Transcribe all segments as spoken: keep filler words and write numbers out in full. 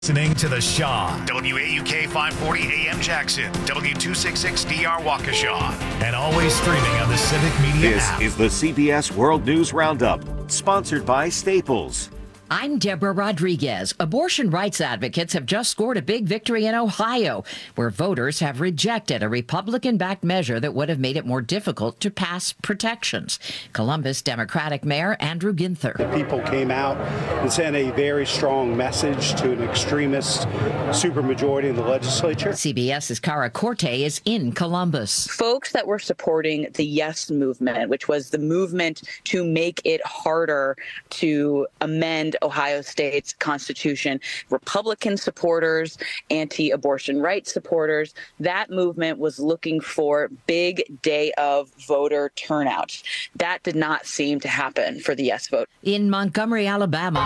Listening to The Shaw, W A U K five forty A M Jackson, W two sixty-six D R Waukesha, and always streaming on the Civic Media this app. This is the C B S World News Roundup, sponsored by Staples. I'm Deborah Rodriguez. Abortion rights advocates have just scored a big victory in Ohio, where voters have rejected a Republican-backed measure that would have made it more difficult to pass protections. Columbus Democratic Mayor Andrew Ginther. The people came out and sent a very strong message to an extremist supermajority in the legislature. CBS's Cara Corte is in Columbus. Folks that were supporting the Yes movement, which was the movement to make it harder to amend Ohio State's constitution, Republican supporters, anti-abortion rights supporters, that movement was looking for big day of voter turnout. That did not seem to happen for the yes vote. In Montgomery, Alabama,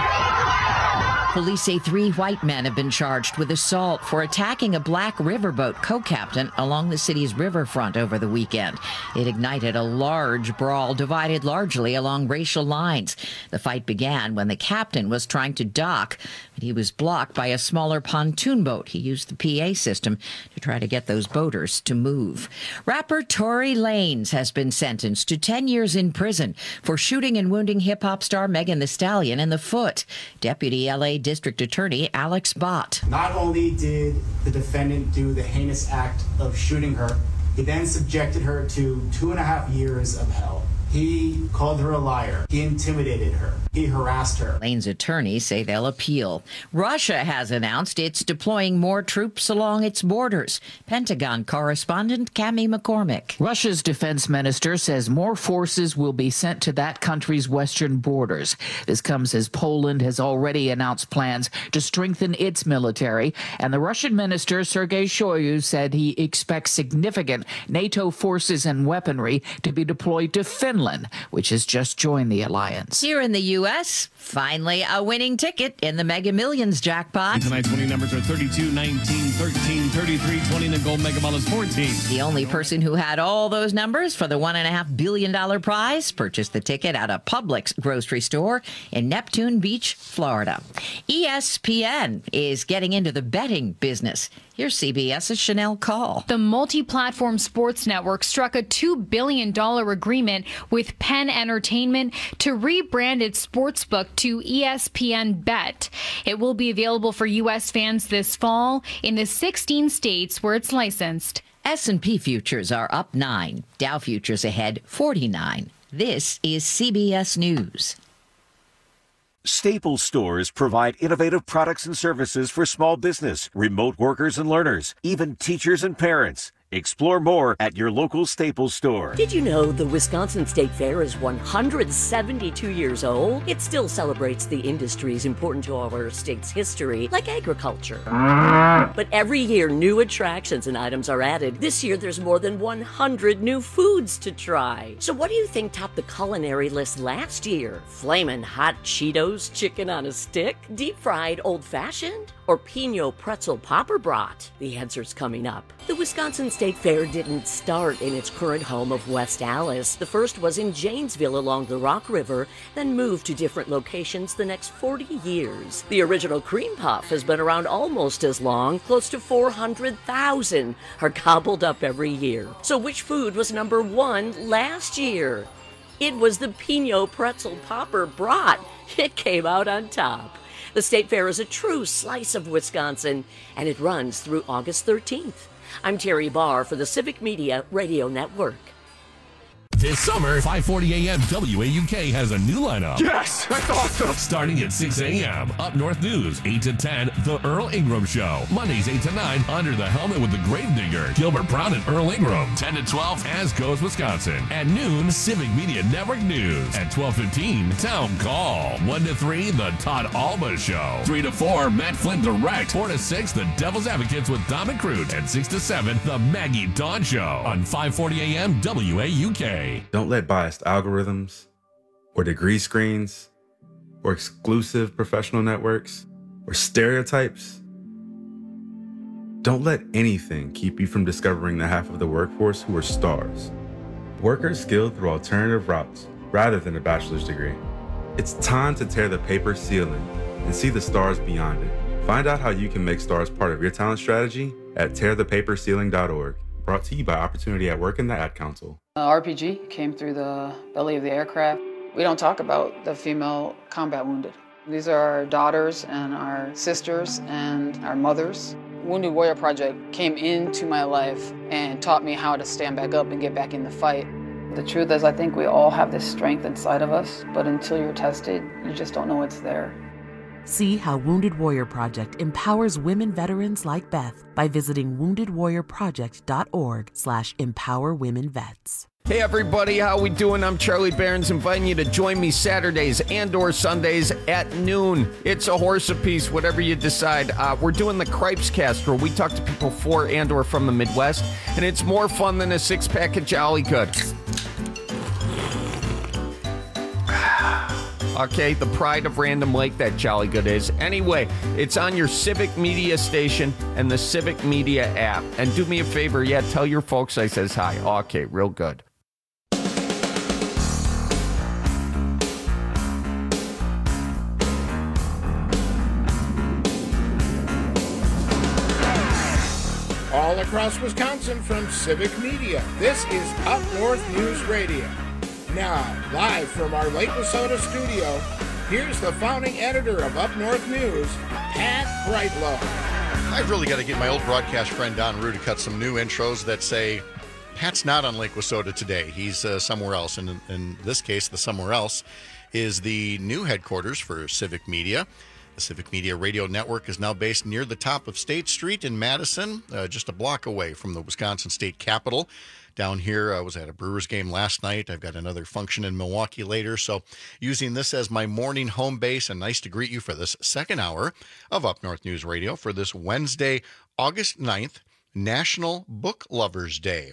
police say three white men have been charged with assault for attacking a black riverboat co-captain along the city's riverfront over the weekend. It ignited a large brawl divided largely along racial lines. The fight began when the captain was trying to dock, but he was blocked by a smaller pontoon boat. He used the P A system to try to get those boaters to move. Rapper Tory Lanez has been sentenced to ten years in prison for shooting and wounding hip-hop star Megan Thee Stallion in the foot. Deputy L A District Attorney Alex Bott. Not only did the defendant do the heinous act of shooting her, he then subjected her to two and a half years of hell. He called her a liar. He intimidated her. He harassed her. Lane's attorneys say they'll appeal. Russia has announced it's deploying more troops along its borders. Pentagon correspondent Cami McCormick. Russia's defense minister says more forces will be sent to that country's western borders. This comes as Poland has already announced plans to strengthen its military, and the Russian minister Sergei Shoigu said he expects significant NATO forces and weaponry to be deployed to Finland, which has just joined the alliance. Here in the U S, finally a winning ticket in the Mega Millions jackpot. And tonight's winning numbers are thirty-two, nineteen, thirteen, thirty-three, twenty, and the gold mega ball is fourteen. The only person who had all those numbers for the one point five billion dollars prize purchased the ticket at a Publix grocery store in Neptune Beach, Florida. E S P N is getting into the betting business. Here's CBS's Chanel Call. The multi-platform sports network struck a two billion dollars agreement with Penn Entertainment to rebrand its sportsbook to E S P N Bet. It will be available for U S fans this fall in the sixteen states where it's licensed. S and P futures are up nine. Dow futures ahead forty-nine. This is C B S News. Staples stores provide innovative products and services for small business, remote workers and learners, even teachers and parents. Explore more at your local Staples store. Did you know the Wisconsin State Fair is one hundred seventy-two years old? It still celebrates the industries important to our state's history, like agriculture. But every year, new attractions and items are added. This year, there's more than one hundred new foods to try. So what do you think topped the culinary list last year? Flamin' hot Cheetos chicken on a stick? Deep-fried old-fashioned? Or Pinot pretzel popper brat? The answer's coming up. The Wisconsin State Fair didn't start in its current home of West Allis. The first was in Janesville along the Rock River, then moved to different locations the next forty years. The original cream puff has been around almost as long. Close to four hundred thousand are gobbled up every year. So which food was number one last year? It was the Pinot pretzel popper brat. It came out on top. The State Fair is a true slice of Wisconsin, and it runs through August thirteenth. I'm Terry Barr for the Civic Media Radio Network. This summer, five forty A M W A U K has a new lineup. Yes, that's awesome. Starting at six A M Up North News, eight to ten, The Earl Ingram Show. Mondays, eight to nine, Under the Helmet with the Gravedigger, Gilbert Brown and Earl Ingram. ten to twelve, As Goes Wisconsin. At noon, Civic Media Network News. At twelve fifteen, Town Call. one to three, The Todd Alba Show. three to four, Matt Flynn Direct. four to six, The Devil's Advocates with Dom and Crute. And six to seven, The Maggie Dawn Show. On five forty A M W A U K. Don't let biased algorithms or degree screens or exclusive professional networks or stereotypes, don't let anything keep you from discovering the half of the workforce who are stars. Workers skilled through alternative routes rather than a bachelor's degree. It's time to tear the paper ceiling and see the stars beyond it. Find out how you can make STARS part of your talent strategy at tear the paper ceiling dot org. Brought to you by Opportunity at Work and the Ad Council. Uh, R P G came through the belly of the aircraft. We don't talk about the female combat wounded. These are our daughters and our sisters and our mothers. Wounded Warrior Project came into my life and taught me how to stand back up and get back in the fight. The truth is, I think we all have this strength inside of us, but until you're tested, you just don't know it's there. See how Wounded Warrior Project empowers women veterans like Beth by visiting wounded warrior project dot org slash empower women vets. Hey everybody, how we doing? I'm Charlie Barons, inviting you to join me Saturdays and or Sundays at noon. It's a horse apiece, whatever you decide. Uh, we're doing the Cripes Cast, where we talk to people for and or from the Midwest, and it's more fun than a six-pack of Jolly Good. Okay, the pride of Random Lake, that Jolly Good is. Anyway, it's on your Civic Media station and the Civic Media app. And do me a favor, yeah, tell your folks I says hi. Okay, real good. All across Wisconsin from Civic Media, this is Up North News Radio. Now, live from our Lake Wissota studio, here's the founding editor of Up North News, Pat Brightlow. I've really got to get my old broadcast friend Don Rue to cut some new intros that say, Pat's not on Lake Wissota today. He's uh, somewhere else. And in, in this case, the somewhere else is the new headquarters for Civic Media. The Civic Media Radio Network is now based near the top of State Street in Madison, uh, just a block away from the Wisconsin State Capitol. Down here, I was at a Brewers game last night. I've got another function in Milwaukee later. So using this as my morning home base, and nice to greet you for this second hour of Up North News Radio for this Wednesday, August ninth, National Book Lovers Day.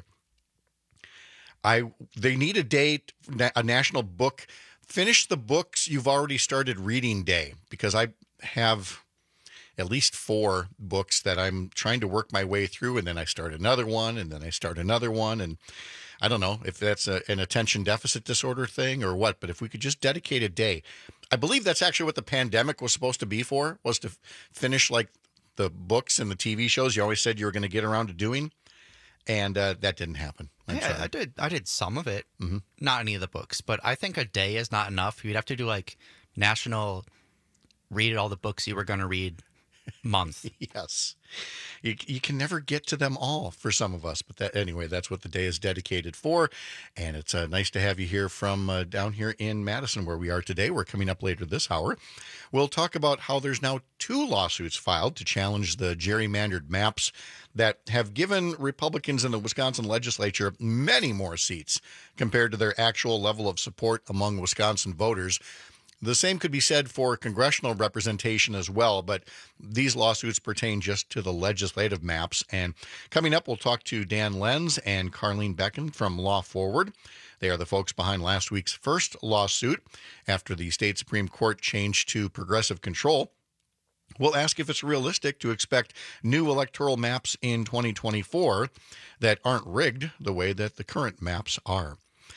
I They need a day, a national book, finish the books you've already started reading day, because I have at least four books that I'm trying to work my way through, and then I start another one, and then I start another one, and I don't know if that's a, an attention deficit disorder thing or what, but if we could just dedicate a day. I believe that's actually what the pandemic was supposed to be for, was to finish like the books and the T V shows you always said you were going to get around to doing, and uh, that didn't happen. I'm yeah, sorry. I did. I did some of it, mm-hmm. not any of the books, but I think a day is not enough. You'd have to do like national read all the books you were going to read month. Yes. You, you can never get to them all for some of us, but that anyway, that's what the day is dedicated for. And it's uh, nice to have you here from uh, down here in Madison, where we are today. We're coming up later this hour. We'll talk about how there's now two lawsuits filed to challenge the gerrymandered maps that have given Republicans in the Wisconsin legislature many more seats compared to their actual level of support among Wisconsin voters. The same could be said for congressional representation as well, but these lawsuits pertain just to the legislative maps. And coming up, we'll talk to Dan Lenz and Carlene Becken from Law Forward. They are the folks behind last week's first lawsuit after the state Supreme Court changed to progressive control. We'll ask if it's realistic to expect new electoral maps in twenty twenty-four that aren't rigged the way that the current maps are.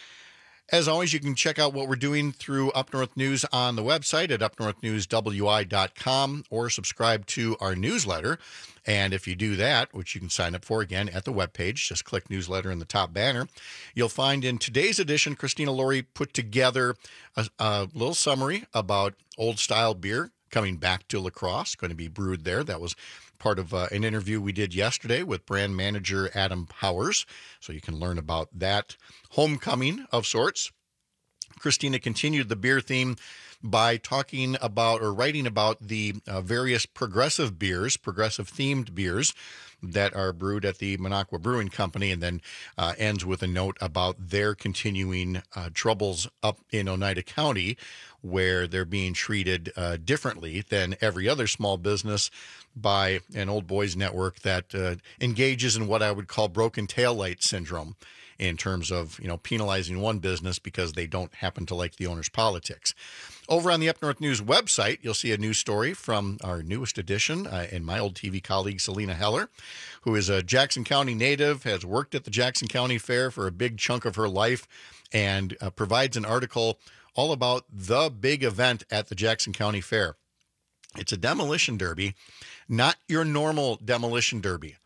As always, you can check out what we're doing through Up North News on the website at up north news w i dot com or subscribe to our newsletter. And if you do that, which you can sign up for again at the webpage, just click newsletter in the top banner, you'll find in today's edition, Christina Laurie put together a, a little summary about old style beer coming back to La Crosse, going to be brewed there. That was part of uh, an interview we did yesterday with brand manager Adam Powers. So you can learn about that homecoming of sorts. Christina continued the beer theme by talking about or writing about the uh, various progressive beers, progressive themed beers that are brewed at the Minocqua Brewing Company, and then uh, ends with a note about their continuing uh, troubles up in Oneida County, where they're being treated uh, differently than every other small business by an old boys network that uh, engages in what I would call broken taillight syndrome, in terms of, you know, penalizing one business because they don't happen to like the owner's politics. Over on the Up North News website, you'll see a news story from our newest edition uh, and my old T V colleague, Selena Heller, who is a Jackson County native, has worked at the Jackson County Fair for a big chunk of her life, and uh, provides an article all about the big event at the Jackson County Fair. It's a demolition derby, not your normal demolition derby.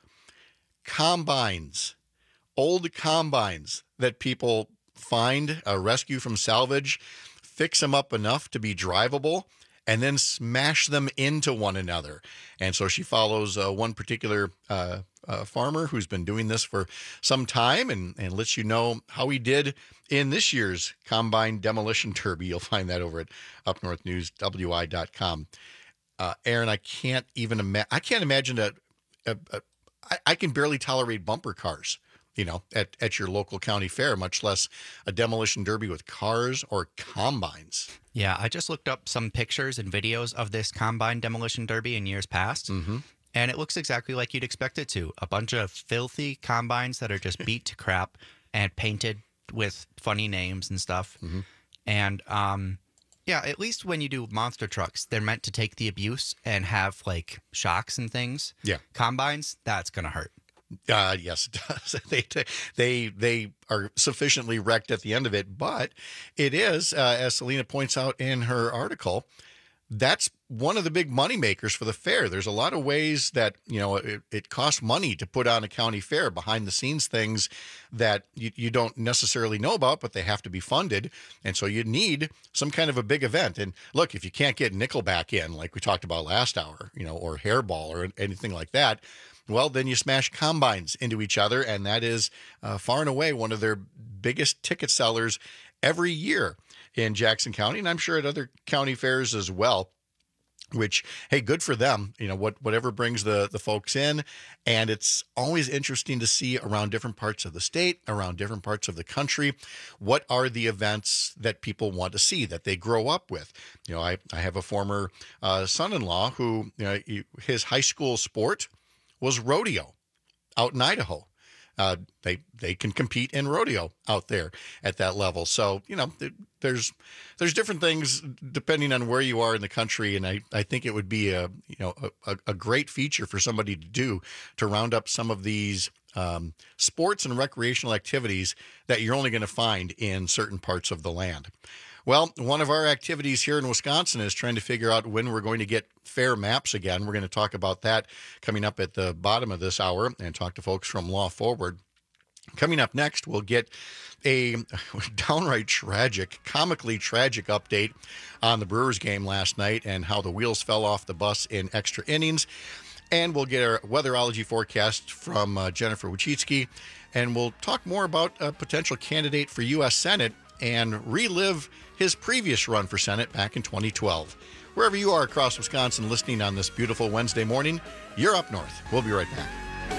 Combines, old combines that people find, uh, rescue from salvage, fix them up enough to be drivable, and then smash them into one another. And so she follows uh, one particular uh, uh, farmer who's been doing this for some time and, and lets you know how he did in this year's Combine Demolition Derby. You'll find that over at up north news w i dot com. Uh, Aaron, I can't even imagine, I can't imagine that a, a, I, I can barely tolerate bumper cars, you know, at, at your local county fair, much less a demolition derby with cars or combines. Yeah, I just looked up some pictures and videos of this Combine Demolition Derby in years past, mm-hmm. and it looks exactly like you'd expect it to. A bunch of filthy combines that are just beat to crap and painted with funny names and stuff. Mm-hmm. And, um, yeah, at least when you do monster trucks, they're meant to take the abuse and have, like, shocks and things. Yeah. Combines, that's going to hurt. Uh, yes, it does. they they they are sufficiently wrecked at the end of it, but it is, uh, as Selena points out in her article, that's one of the big money makers for the fair. There's a lot of ways that, you know, it, it costs money to put on a county fair, behind the scenes things that you, you don't necessarily know about, but they have to be funded. And so you need some kind of a big event. And look, if you can't get Nickelback in, like we talked about last hour, you know, or Hairball or anything like that, well, then you smash combines into each other, and that is uh, far and away one of their biggest ticket sellers every year in Jackson County, and I'm sure at other county fairs as well, which, hey, good for them, you know, what whatever brings the, the folks in. And it's always interesting to see around different parts of the state, around different parts of the country, what are the events that people want to see, that they grow up with. You know, I, I have a former uh, son-in-law who, you know, he, his high school sport was rodeo out in Idaho. Uh, they they can compete in rodeo out there at that level. So, you know, there's there's different things depending on where you are in the country. And I, I think it would be a, you know, a, a great feature for somebody to do, to round up some of these um, sports and recreational activities that you're only going to find in certain parts of the land. Well, one of our activities here in Wisconsin is trying to figure out when we're going to get fair maps again. We're going to talk about that coming up at the bottom of this hour and talk to folks from Law Forward. Coming up next, we'll get a downright tragic, comically tragic update on the Brewers game last night and how the wheels fell off the bus in extra innings. And we'll get our weatherology forecast from uh, Jennifer Wachitsky. And we'll talk more about a potential candidate for U S Senate and relive his previous run for Senate back in twenty twelve. Wherever you are across Wisconsin listening on this beautiful Wednesday morning, you're Up North. We'll be right back.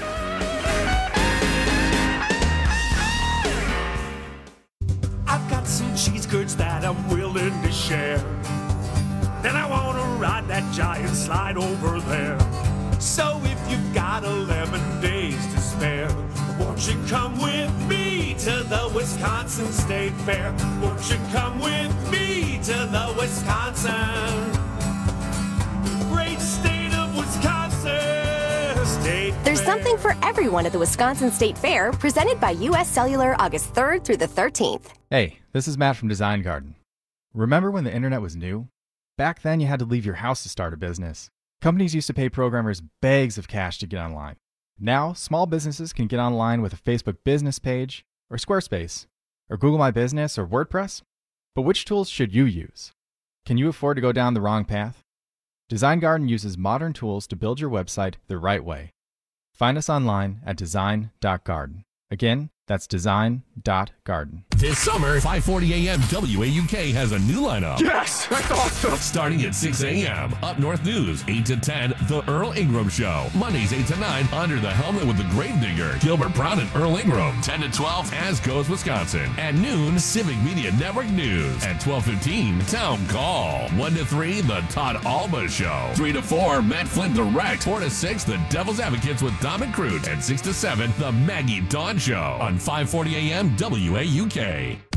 I've got some cheese curds that I'm willing to share. Then I want to ride that giant slide over there. So if you've got eleven days to spare, won't you come with me to the Wisconsin State Fair? Won't you come with me to the Wisconsin, great state of Wisconsin, State There's Fair. something for everyone at the Wisconsin State Fair, presented by U S Cellular August third through the thirteenth. Hey, this is Matt from Design Garden. Remember when the internet was new? Back then you had to leave your house to start a business. Companies used to pay programmers bags of cash to get online. Now, small businesses can get online with a Facebook business page, or Squarespace, or Google My Business, or WordPress. But which tools should you use? Can you afford to go down the wrong path? Design Garden uses modern tools to build your website the right way. Find us online at design dot garden. Again, that's design dot garden. This summer, five forty a.m. W A U K has a new lineup. Yes, that's awesome. Starting at six a.m. Up North News, eight to ten, The Earl Ingram Show. Mondays, eight to nine, Under the Helmet with the Gravedigger, Gilbert Brown and Earl Ingram. ten to twelve, As Goes Wisconsin. At noon, Civic Media Network News. At twelve fifteen, Town Call. one to three, The Todd Alba Show. three to four, Matt Flint Direct. four to six, The Devil's Advocates with Dominic Crute. And six to seven, The Maggie Dawn Show. On five forty a.m. W A U K.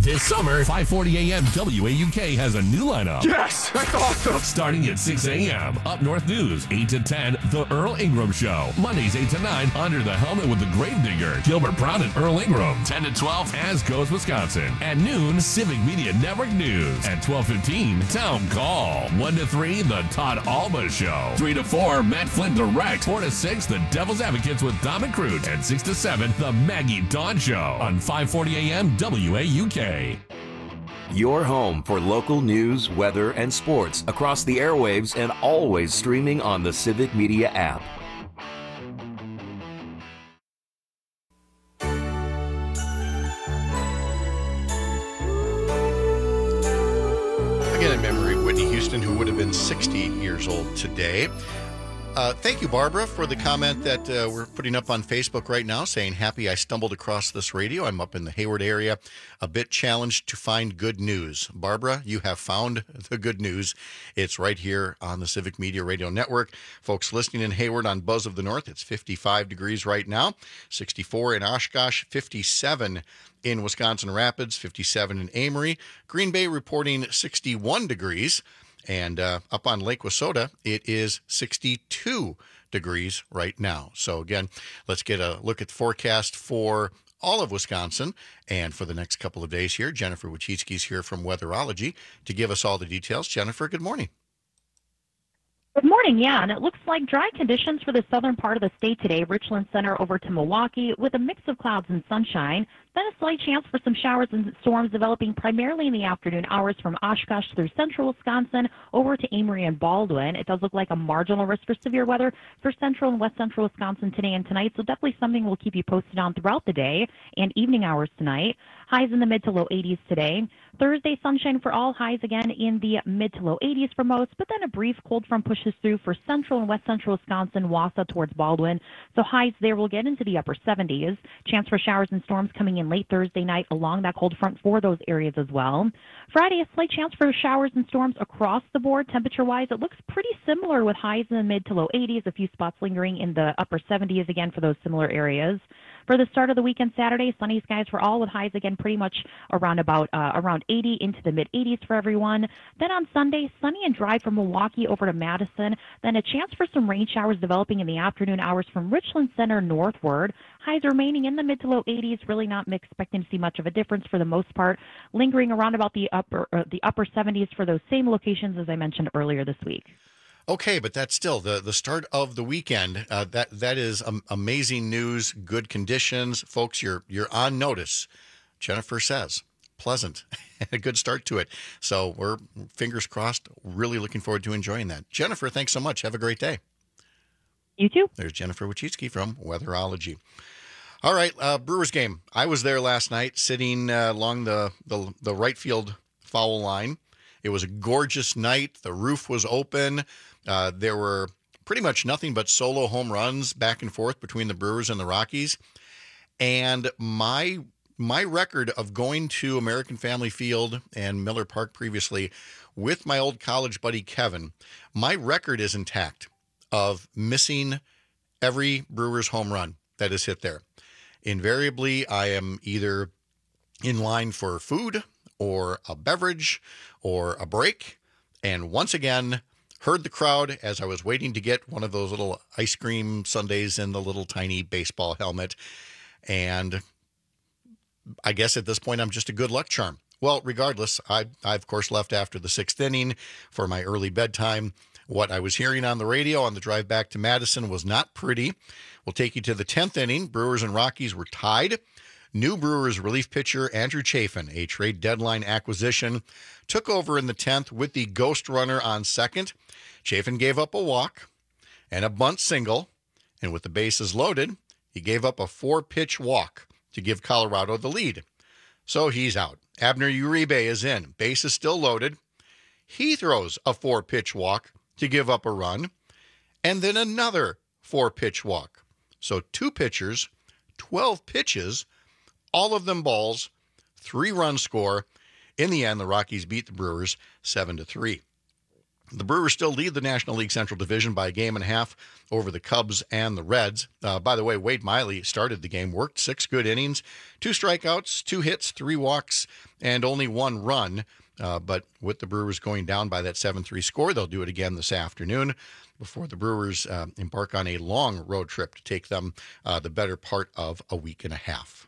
This summer, five forty a.m. W A U K has a new lineup. Yes, that's awesome. Starting at six a.m. Up North News, eight to ten, The Earl Ingram Show. Mondays, eight to nine, Under the Helmet with the Gravedigger, Gilbert Brown and Earl Ingram. ten to twelve, As Goes Wisconsin. At noon, Civic Media Network News. At twelve fifteen, Town Call. one to three, The Todd Alba Show. three to four, Matt Flynn Direct. four to six, The Devil's Advocates with Dom and Crute. And six to seven, The Maggie Dawn Show. On five forty a.m. W A U K. Your home for local news, weather, and sports across the airwaves and always streaming on the Civic Media app. Again, in memory of Whitney Houston, who would have been sixty years old today. Uh, thank you, Barbara, for the comment that uh, we're putting up on Facebook right now saying, happy I stumbled across this radio. I'm up in the Hayward area, a bit challenged to find good news. Barbara, you have found the good news. It's right here on the Civic Media Radio Network. Folks listening in Hayward on Buzz of the North, it's fifty-five degrees right now, sixty-four in Oshkosh, fifty-seven in Wisconsin Rapids, fifty-seven in Amory. Green Bay reporting sixty-one degrees. And uh, up on Lake Wissota, it is sixty-two degrees right now. So again, let's get a look at the forecast for all of Wisconsin and for the next couple of days here. Jennifer Wachitsky's here from Weatherology to give us all the details. Jennifer, good morning. Good morning, yeah, and it looks like dry conditions for the southern part of the state today, Richland Center over to Milwaukee, with a mix of clouds and sunshine. Then a slight chance for some showers and storms developing primarily in the afternoon hours from Oshkosh through central Wisconsin over to Amory and Baldwin. It does look like a marginal risk for severe weather for central and west central Wisconsin today and tonight, so definitely something we'll keep you posted on throughout the day and evening hours tonight. Highs in the mid to low eighties today. Thursday, sunshine for all, highs again in the mid to low eighties for most, but then a brief cold front pushes through for central and west central Wisconsin, Wausau towards Baldwin. So highs there will get into the upper seventies. Chance for showers and storms coming in late Thursday night along that cold front for those areas as well. Friday, a slight chance for showers and storms across the board. Temperature-wise, it looks pretty similar with highs in the mid to low eighties, a few spots lingering in the upper seventies again for those similar areas. For the start of the weekend Saturday, sunny skies for all with highs again pretty much around about uh, around eighty into the mid eighties for everyone. Then on Sunday, sunny and dry from Milwaukee over to Madison. Then a chance for some rain showers developing in the afternoon hours from Richland Center northward. Highs remaining in the mid to low eighties, really not expecting to see much of a difference for the most part. Lingering around about the upper uh, the upper seventies for those same locations as I mentioned earlier this week. Okay, but that's still the, the start of the weekend. Uh, that that is um, amazing news, good conditions. Folks, you're you're on notice. Jennifer says, pleasant, a good start to it. So we're, fingers crossed, really looking forward to enjoying that. Jennifer, thanks so much. Have a great day. You too. There's Jennifer Wachitsky from Weatherology. All right, uh, Brewers game. I was there last night sitting uh, along the, the, the right field foul line. It was a gorgeous night. The roof was open. Uh, there were pretty much nothing but solo home runs back and forth between the Brewers and the Rockies. And my my record of going to American Family Field and Miller Park previously with my old college buddy Kevin, my record is intact of missing every Brewers home run that is hit there. Invariably, I am either in line for food or a beverage or a break. And once again, heard the crowd as I was waiting to get one of those little ice cream sundaes in the little tiny baseball helmet. And I guess at this point, I'm just a good luck charm. Well, regardless, I, I of course left after the sixth inning for my early bedtime. What I was hearing on the radio on the drive back to Madison was not pretty. We'll take you to the tenth inning. Brewers and Rockies were tied. New Brewers relief pitcher Andrew Chafin, a trade deadline acquisition, took over in the tenth with the ghost runner on second. Chafin gave up a walk and a bunt single, and with the bases loaded, he gave up a four-pitch walk to give Colorado the lead. So he's out. Abner Uribe is in. Base is still loaded. He throws a four-pitch walk to give up a run, and then another four-pitch walk. So two pitchers, twelve pitches, all of them balls, three-run score. In the end, the Rockies beat the Brewers seven to three. The Brewers still lead the National League Central Division by a game and a half over the Cubs and the Reds. Uh, by the way, Wade Miley started the game, worked six good innings, two strikeouts, two hits, three walks, and only one run. Uh, but with the Brewers going down by that seven three score, they'll do it again this afternoon before the Brewers uh, embark on a long road trip to take them uh, the better part of a week and a half.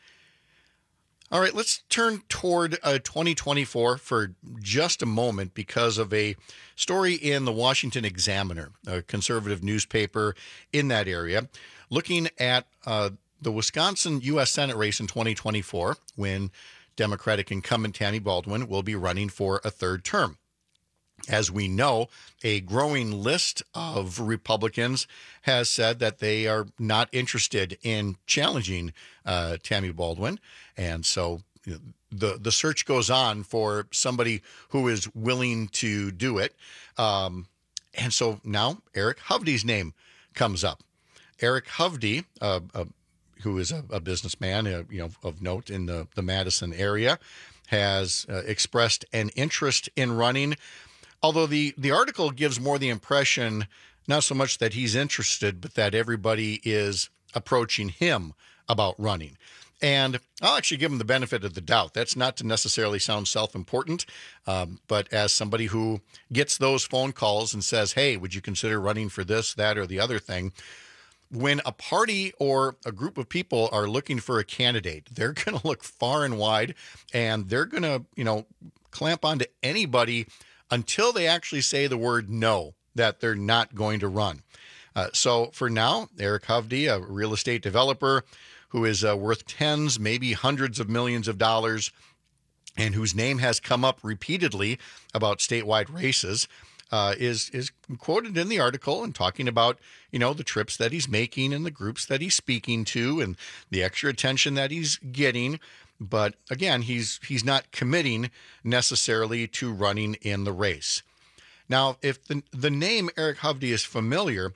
All right, let's turn toward uh, twenty twenty-four for just a moment because of a story in the Washington Examiner, a conservative newspaper in that area, looking at uh, the Wisconsin U S Senate race in twenty twenty-four when Democratic incumbent Tammy Baldwin will be running for a third term. As we know, a growing list of Republicans has said that they are not interested in challenging uh, Tammy Baldwin. And so you know, the, the search goes on for somebody who is willing to do it. Um, and so now Eric Hovde's name comes up. Eric Hovde, uh, uh, who is a, a businessman uh, you know, of note in the, the Madison area, has uh, expressed an interest in running. Although the, the article gives more the impression, not so much that he's interested, but that everybody is approaching him about running. And I'll actually give him the benefit of the doubt. That's not to necessarily sound self-important, um, but as somebody who gets those phone calls and says, hey, would you consider running for this, that, or the other thing? When a party or a group of people are looking for a candidate, they're going to look far and wide, and they're going to, you know, clamp onto anybody until they actually say the word no, that they're not going to run. Uh, so for now, Eric Hovde, a real estate developer who is uh, worth tens, maybe hundreds of millions of dollars, and whose name has come up repeatedly about statewide races, uh, is is quoted in the article and talking about, you know, the trips that he's making and the groups that he's speaking to and the extra attention that he's getting. But again, he's he's not committing necessarily to running in the race. Now, if the, the name Eric Hovde is familiar,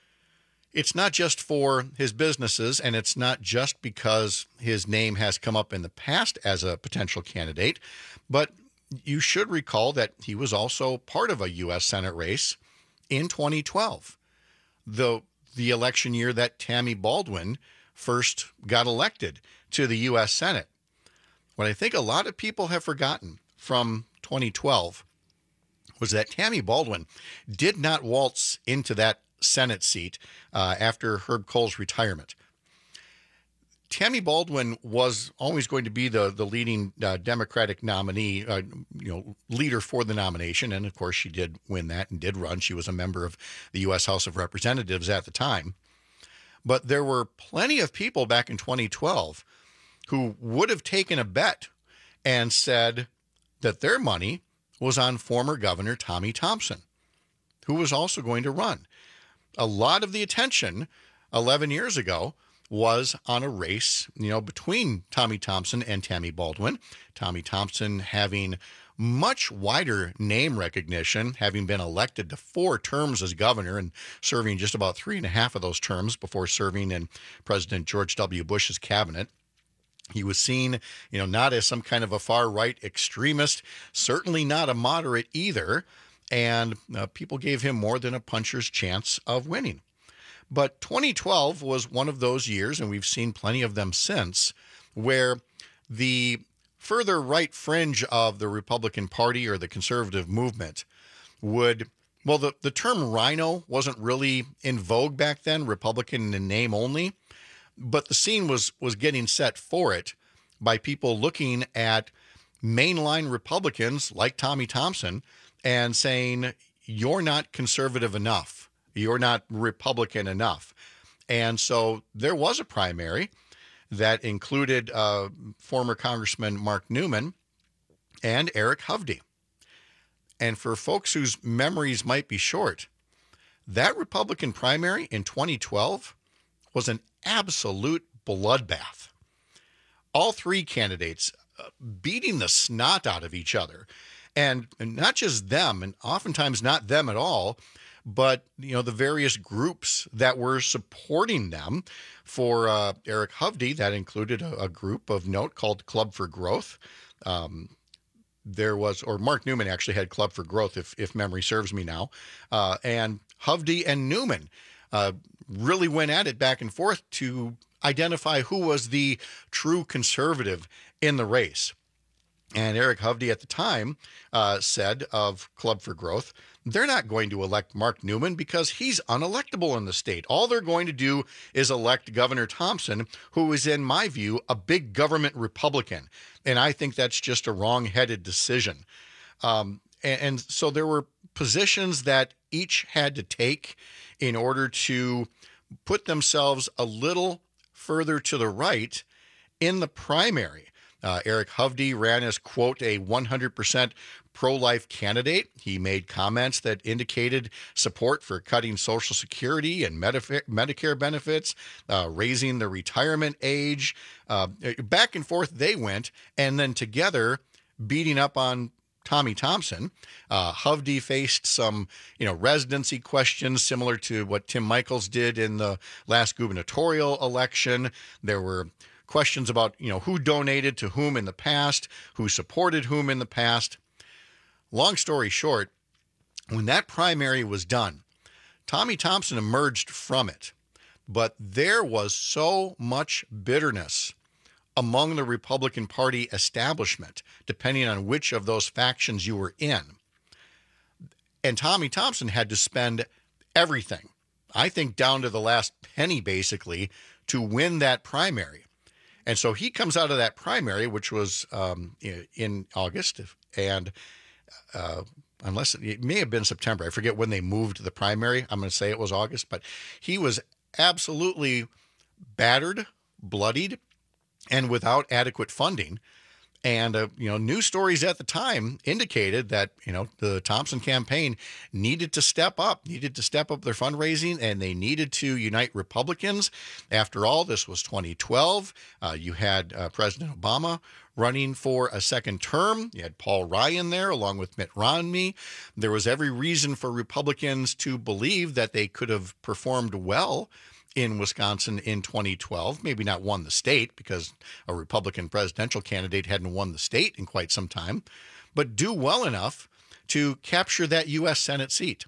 it's not just for his businesses, and it's not just because his name has come up in the past as a potential candidate, but you should recall that he was also part of a U S Senate race in twenty twelve, the, the election year that Tammy Baldwin first got elected to the U S Senate. What I think a lot of people have forgotten from twenty twelve was that Tammy Baldwin did not waltz into that Senate seat uh, after Herb Kohl's retirement. Tammy Baldwin was always going to be the the leading uh, Democratic nominee, uh, you know, leader for the nomination, and of course she did win that and did run. She was a member of the U S House of Representatives at the time. But there were plenty of people back in twenty twelve who would have taken a bet and said that their money was on former Governor Tommy Thompson, who was also going to run. A lot of the attention eleven years ago was on a race, you know, between Tommy Thompson and Tammy Baldwin. Tommy Thompson having much wider name recognition, having been elected to four terms as governor and serving just about three and a half of those terms before serving in President George W. Bush's cabinet. He was seen, you know, not as some kind of a far-right extremist, certainly not a moderate either, and uh, people gave him more than a puncher's chance of winning. But twenty twelve was one of those years, and we've seen plenty of them since, where the further right fringe of the Republican Party or the conservative movement would, well, the, the term rhino wasn't really in vogue back then, Republican in name only, but the scene was was getting set for it by people looking at mainline Republicans like Tommy Thompson and saying, you're not conservative enough. You're not Republican enough. And so there was a primary that included uh, former Congressman Mark Newman and Eric Hovde. And for folks whose memories might be short, that Republican primary in twenty twelve was an absolute bloodbath. All three candidates uh, beating the snot out of each other. And, and not just them, and oftentimes not them at all, but, you know, the various groups that were supporting them. For uh, Eric Hovde, that included a, a group of note called Club for Growth. Um, there was, or Mark Newman actually had Club for Growth, if if memory serves me now, uh, and Hovde and Newman uh, really went at it back and forth to identify who was the true conservative in the race. And Eric Hovde at the time uh, said of Club for Growth, they're not going to elect Mark Newman because he's unelectable in the state. All they're going to do is elect Governor Thompson, who is, in my view, a big government Republican. And I think that's just a wrong-headed decision. Um, and, and so there were positions that each had to take in order to put themselves a little further to the right in the primary. Uh, Eric Hovde ran as, quote, a one hundred percent pro-life candidate. He made comments that indicated support for cutting Social Security and Medif- Medicare benefits, uh, raising the retirement age. Uh, back and forth they went, and then together beating up on Tommy Thompson. Uh, Hovde faced some, you know, residency questions similar to what Tim Michels did in the last gubernatorial election. There were questions about, you know, who donated to whom in the past, who supported whom in the past. Long story short, when that primary was done, Tommy Thompson emerged from it. But there was so much bitterness among the Republican Party establishment, depending on which of those factions you were in. And Tommy Thompson had to spend everything, I think down to the last penny basically, to win that primary. And so he comes out of that primary, which was um, in August, and uh, unless it may have been September, I forget when they moved the primary. I'm going to say it was August, but he was absolutely battered, bloodied, and without adequate funding. And, uh, you know, news stories at the time indicated that, you know, the Thompson campaign needed to step up, needed to step up their fundraising, and they needed to unite Republicans. After all, this was twenty twelve. Uh, you had uh, President Obama running for a second term. You had Paul Ryan there along with Mitt Romney. There was every reason for Republicans to believe that they could have performed well in Wisconsin in twenty twelve, maybe not won the state because a Republican presidential candidate hadn't won the state in quite some time, but do well enough to capture that U S Senate seat.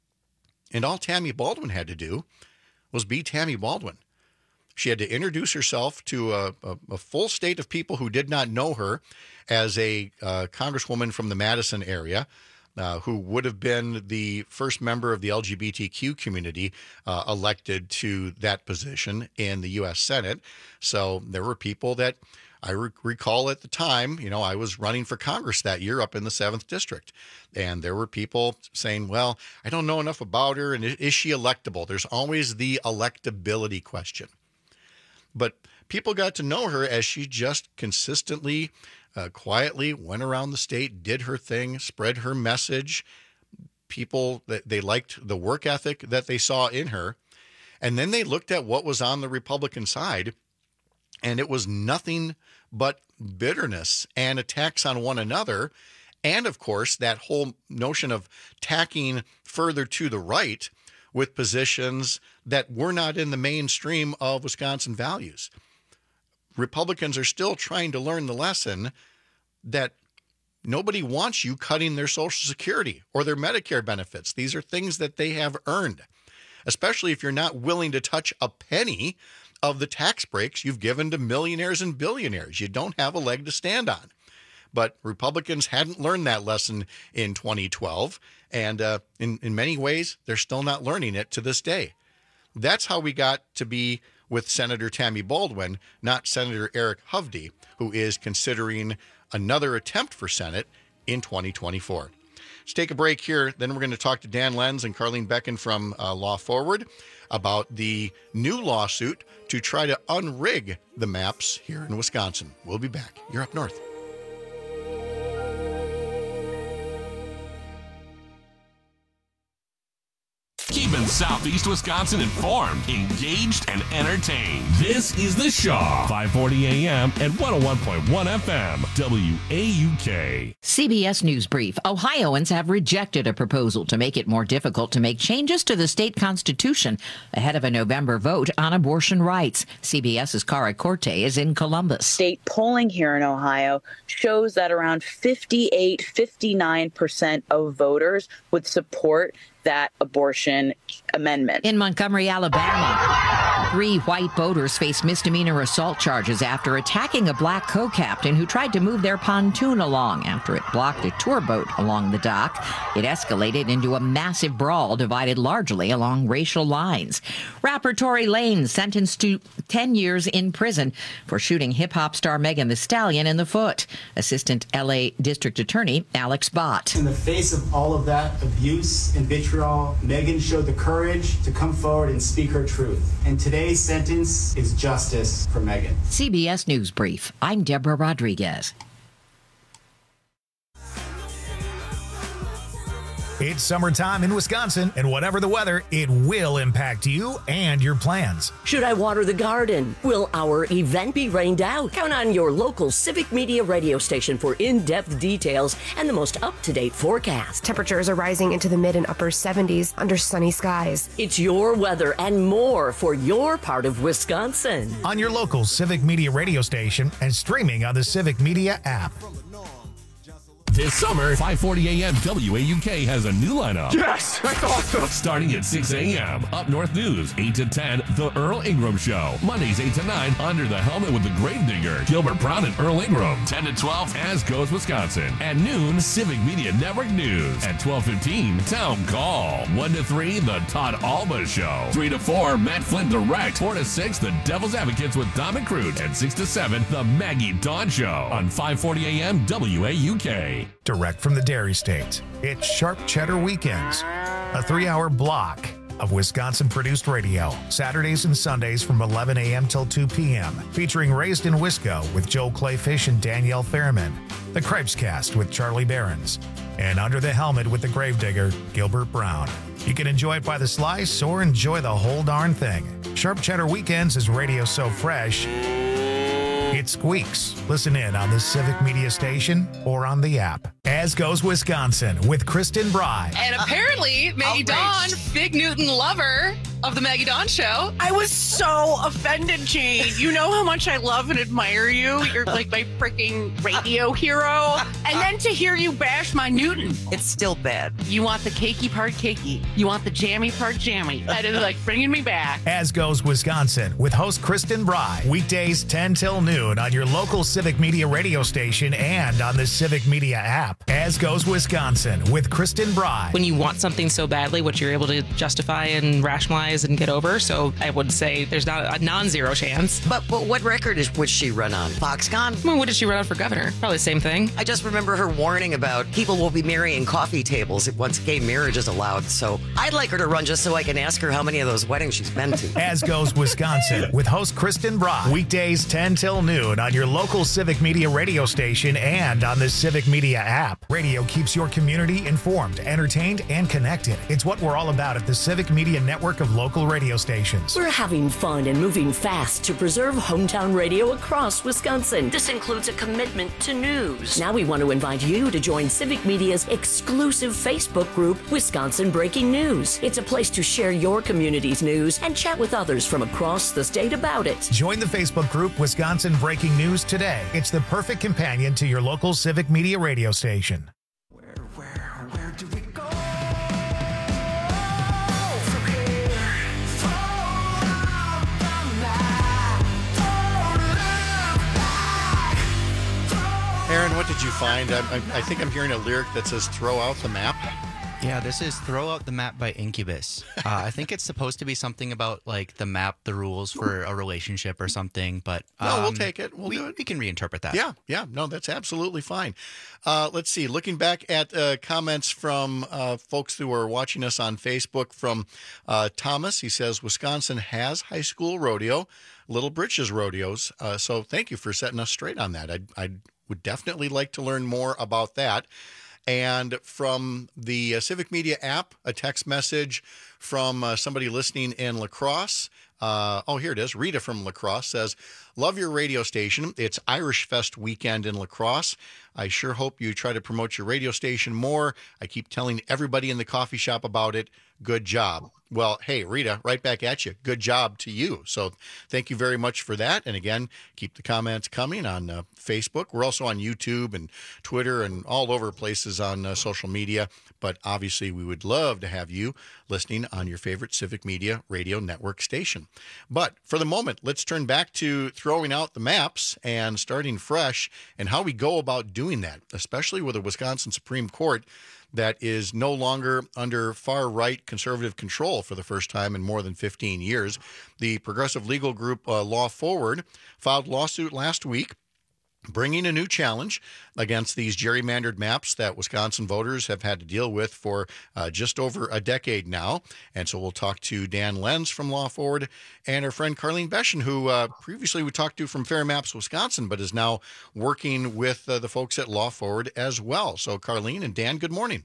And all Tammy Baldwin had to do was be Tammy Baldwin. She had to introduce herself to a, a, a full state of people who did not know her as a uh, congresswoman from the Madison area, Uh, who would have been the first member of the L G B T Q community uh, elected to that position in the U S Senate. So there were people that I re- recall at the time, you know, I was running for Congress that year up in the seventh District. And there were people saying, well, I don't know enough about her. And is she electable? There's always the electability question. But people got to know her as she just consistently Uh, quietly went around the state, did her thing, spread her message. People, that they liked the work ethic that they saw in her. And then they looked at what was on the Republican side, and it was nothing but bitterness and attacks on one another. And of course, that whole notion of tacking further to the right with positions that were not in the mainstream of Wisconsin values. Republicans are still trying to learn the lesson that nobody wants you cutting their Social Security or their Medicare benefits. These are things that they have earned, especially if you're not willing to touch a penny of the tax breaks you've given to millionaires and billionaires. You don't have a leg to stand on. But Republicans hadn't learned that lesson in twenty twelve, and uh, in, in many ways, they're still not learning it to this day. That's how we got to be with Senator Tammy Baldwin, not Senator Eric Hovde, who is considering another attempt for Senate in twenty twenty-four. Let's take a break here. Then we're going to talk to Dan Lenz and Carlene Becken from uh, Law Forward about the new lawsuit to try to unrig the maps here in Wisconsin. We'll be back. You're Up North. Keeping Southeast Wisconsin informed, engaged, and entertained. This is The Shaw, five forty a.m. and one oh one point one F M, W A U K. C B S News Brief. Ohioans have rejected a proposal to make it more difficult to make changes to the state constitution ahead of a November vote on abortion rights. CBS's Cara Corte is in Columbus. State polling here in Ohio shows that around fifty-eight, fifty-nine percent of voters would support that abortion amendment. In Montgomery, Alabama, three white boaters face misdemeanor assault charges after attacking a black co-captain who tried to move their pontoon along after it blocked a tour boat along the dock. It escalated into a massive brawl divided largely along racial lines. Rapper Tory Lanez sentenced to ten years in prison for shooting hip-hop star Megan Thee Stallion in the foot. Assistant L A District Attorney Alex Bott. In the face of all of that abuse and vitriol, Megan showed the courage to come forward and speak her truth. And today's sentence is justice for Megan. C B S News Brief. I'm Deborah Rodriguez. It's summertime in Wisconsin, and whatever the weather, it will impact you and your plans. Should I water the garden? Will our event be rained out? Count on your local Civic Media radio station for in-depth details and the most up-to-date forecast. Temperatures are rising into the mid and upper seventies under sunny skies. It's your weather and more for your part of Wisconsin. On your local Civic Media radio station and streaming on the Civic Media app. This summer, five forty a.m. W A U K has a new lineup. Yes, that's awesome. Starting at six a.m. Up North News, eight to ten, The Earl Ingram Show. Mondays, eight to nine, Under the Helmet with the Gravedigger, Gilbert Brown and Earl Ingram. ten to twelve, As Goes Wisconsin. At noon, Civic Media Network News. At twelve fifteen, Town Call. one to three, The Todd Alba Show. three to four, Matt Flynn Direct. four to six, The Devil's Advocates with Dom and Crute. And six to seven, The Maggie Dawn Show. On five forty a.m. W A U K. Direct from the Dairy State, it's Sharp Cheddar Weekends, a three-hour block of Wisconsin-produced radio, Saturdays and Sundays from eleven a.m. till two p.m., featuring Raised in Wisco with Joel Clayfish and Danielle Fairman, The Cripes Cast with Charlie Behrens, and Under the Helmet with the Gravedigger, Gilbert Brown. You can enjoy it by the slice or enjoy the whole darn thing. Sharp Cheddar Weekends is radio so fresh, it squeaks. Listen in on the Civic Media Station or on the app. As Goes Wisconsin with Kristen Bry. And apparently, Maggie Dawn, Big Newton lover of the Maggie Dawn Show. I was so offended, Jane. You know how much I love and admire you. You're like my freaking radio hero. And then to hear you bash my Newton. It's still bad. You want the cakey part cakey. You want the jammy part jammy. That is like bringing me back. As Goes Wisconsin with host Kristen Bry. Weekdays ten till noon on your local Civic Media radio station and on the Civic Media app. As Goes Wisconsin with Kristen Bry. When you want something so badly, what you're able to justify and rationalize and get over. So I would say there's not a non-zero chance. But, but what record is would she run on? Foxconn? Well, what did she run on for governor? Probably the same thing. I just remember her warning about people will be marrying coffee tables once gay marriage is allowed. So I'd like her to run just so I can ask her how many of those weddings she's been to. As Goes Wisconsin with host Kristen Bry. Weekdays ten till noon on your local Civic Media radio station and on the Civic Media app. Radio keeps your community informed, entertained, and connected. It's what we're all about at the Civic Media network of local radio stations. We're having fun and moving fast to preserve hometown radio across Wisconsin. This includes a commitment to news. Now we want to invite you to join Civic Media's exclusive Facebook group, Wisconsin Breaking News. It's a place to share your community's news and chat with others from across the state about it. Join the Facebook group Wisconsin Breaking News today. It's the perfect companion to your local Civic Media radio station. Aaron, what did you find? I, I, I think I'm hearing a lyric that says "throw out the map." Yeah, this is Throw Out the Map by Incubus. Uh, I think it's supposed to be something about, like, the map, the rules for a relationship or something, but... Um, no, we'll take it. We'll we, do it. We can reinterpret that. Yeah, yeah. No, that's absolutely fine. Uh, let's see. Looking back at uh, comments from uh, folks who are watching us on Facebook, from uh, Thomas, he says, Wisconsin has high school rodeo, Little Britches rodeos. Uh, so thank you for setting us straight on that. I I would definitely like to learn more about that. And from the uh, Civic Media app, a text message from uh, somebody listening in La Crosse. Uh, oh, here it is. Rita from La Crosse says, love your radio station. It's Irish Fest weekend in La Crosse. I sure hope you try to promote your radio station more. I keep telling everybody in the coffee shop about it. Good job. Well, hey, Rita, right back at you. Good job to you. So thank you very much for that. And again, keep the comments coming on uh, Facebook. We're also on YouTube and Twitter and all over places on uh, social media. But obviously, we would love to have you listening on your favorite Civic Media radio network station. But for the moment, let's turn back to throwing out the maps and starting fresh and how we go about doing that, especially with the Wisconsin Supreme Court that is no longer under far-right conservative control for the first time in more than fifteen years. The progressive legal group uh, Law Forward filed lawsuit last week bringing a new challenge against these gerrymandered maps that Wisconsin voters have had to deal with for uh, just over a decade now. And so we'll talk to Dan Lenz from Law Forward and our friend Carlene Beschen, who uh, previously we talked to from Fair Maps Wisconsin, but is now working with uh, the folks at Law Forward as well. So Carlene and Dan, good morning.